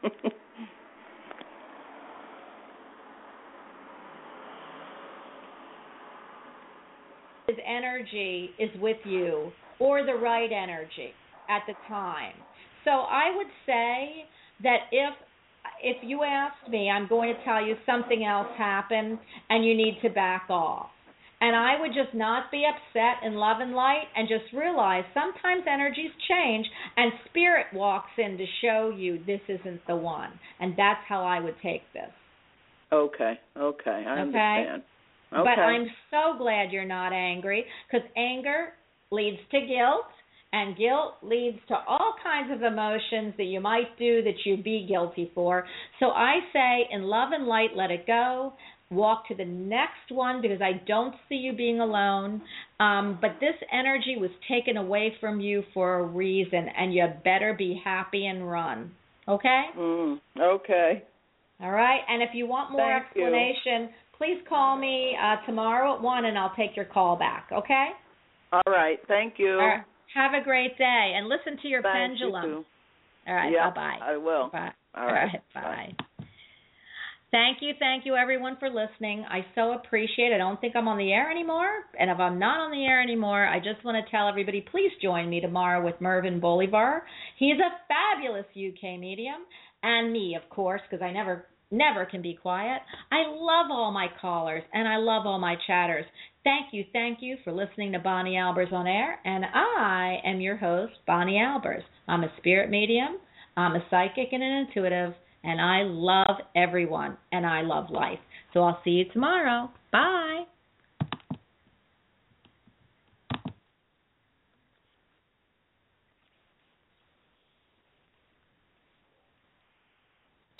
C: His energy is with you, or the right energy at the time. So I would say that if if you asked me, I'm going to tell you something else happened and you need to back off. And I would just not be upset in love and light and just realize sometimes energies change and spirit walks in to show you this isn't the one. And that's how I would take this.
G: Okay, okay, I
C: okay?
G: understand. Okay.
C: But I'm so glad you're not angry, because anger leads to guilt, and guilt leads to all kinds of emotions that you might do that you'd be guilty for. So I say, in love and light, let it go. Walk to the next one, because I don't see you being alone. Um, but this energy was taken away from you for a reason, and you better be happy and run. Okay?
G: Mm, okay.
C: All right? And if you want more
G: Thank
C: explanation,
G: you.
C: please call me uh, tomorrow at one, and I'll take your call back. Okay?
G: All right. Thank you.
C: All right. Have a great day, and listen to your
G: Thanks,
C: pendulum.
G: You too.
C: All right,
G: yep,
C: bye-bye.
G: I will.
C: Bye.
G: All
C: All
G: right,
C: right, bye.
G: bye.
C: Thank you, thank you, everyone, for listening. I so appreciate it. I don't think I'm on the air anymore, and if I'm not on the air anymore, I just want to tell everybody, please join me tomorrow with Mervyn Bolivar. He's a fabulous U K medium, and me, of course, because I never never can be quiet. I love all my callers, and I love all my chatters. Thank you, thank you for listening to Bonnie Albers on Air, and I am your host, Bonnie Albers. I'm a spirit medium, I'm a psychic and an intuitive, and I love everyone, and I love life. So I'll see you tomorrow. Bye.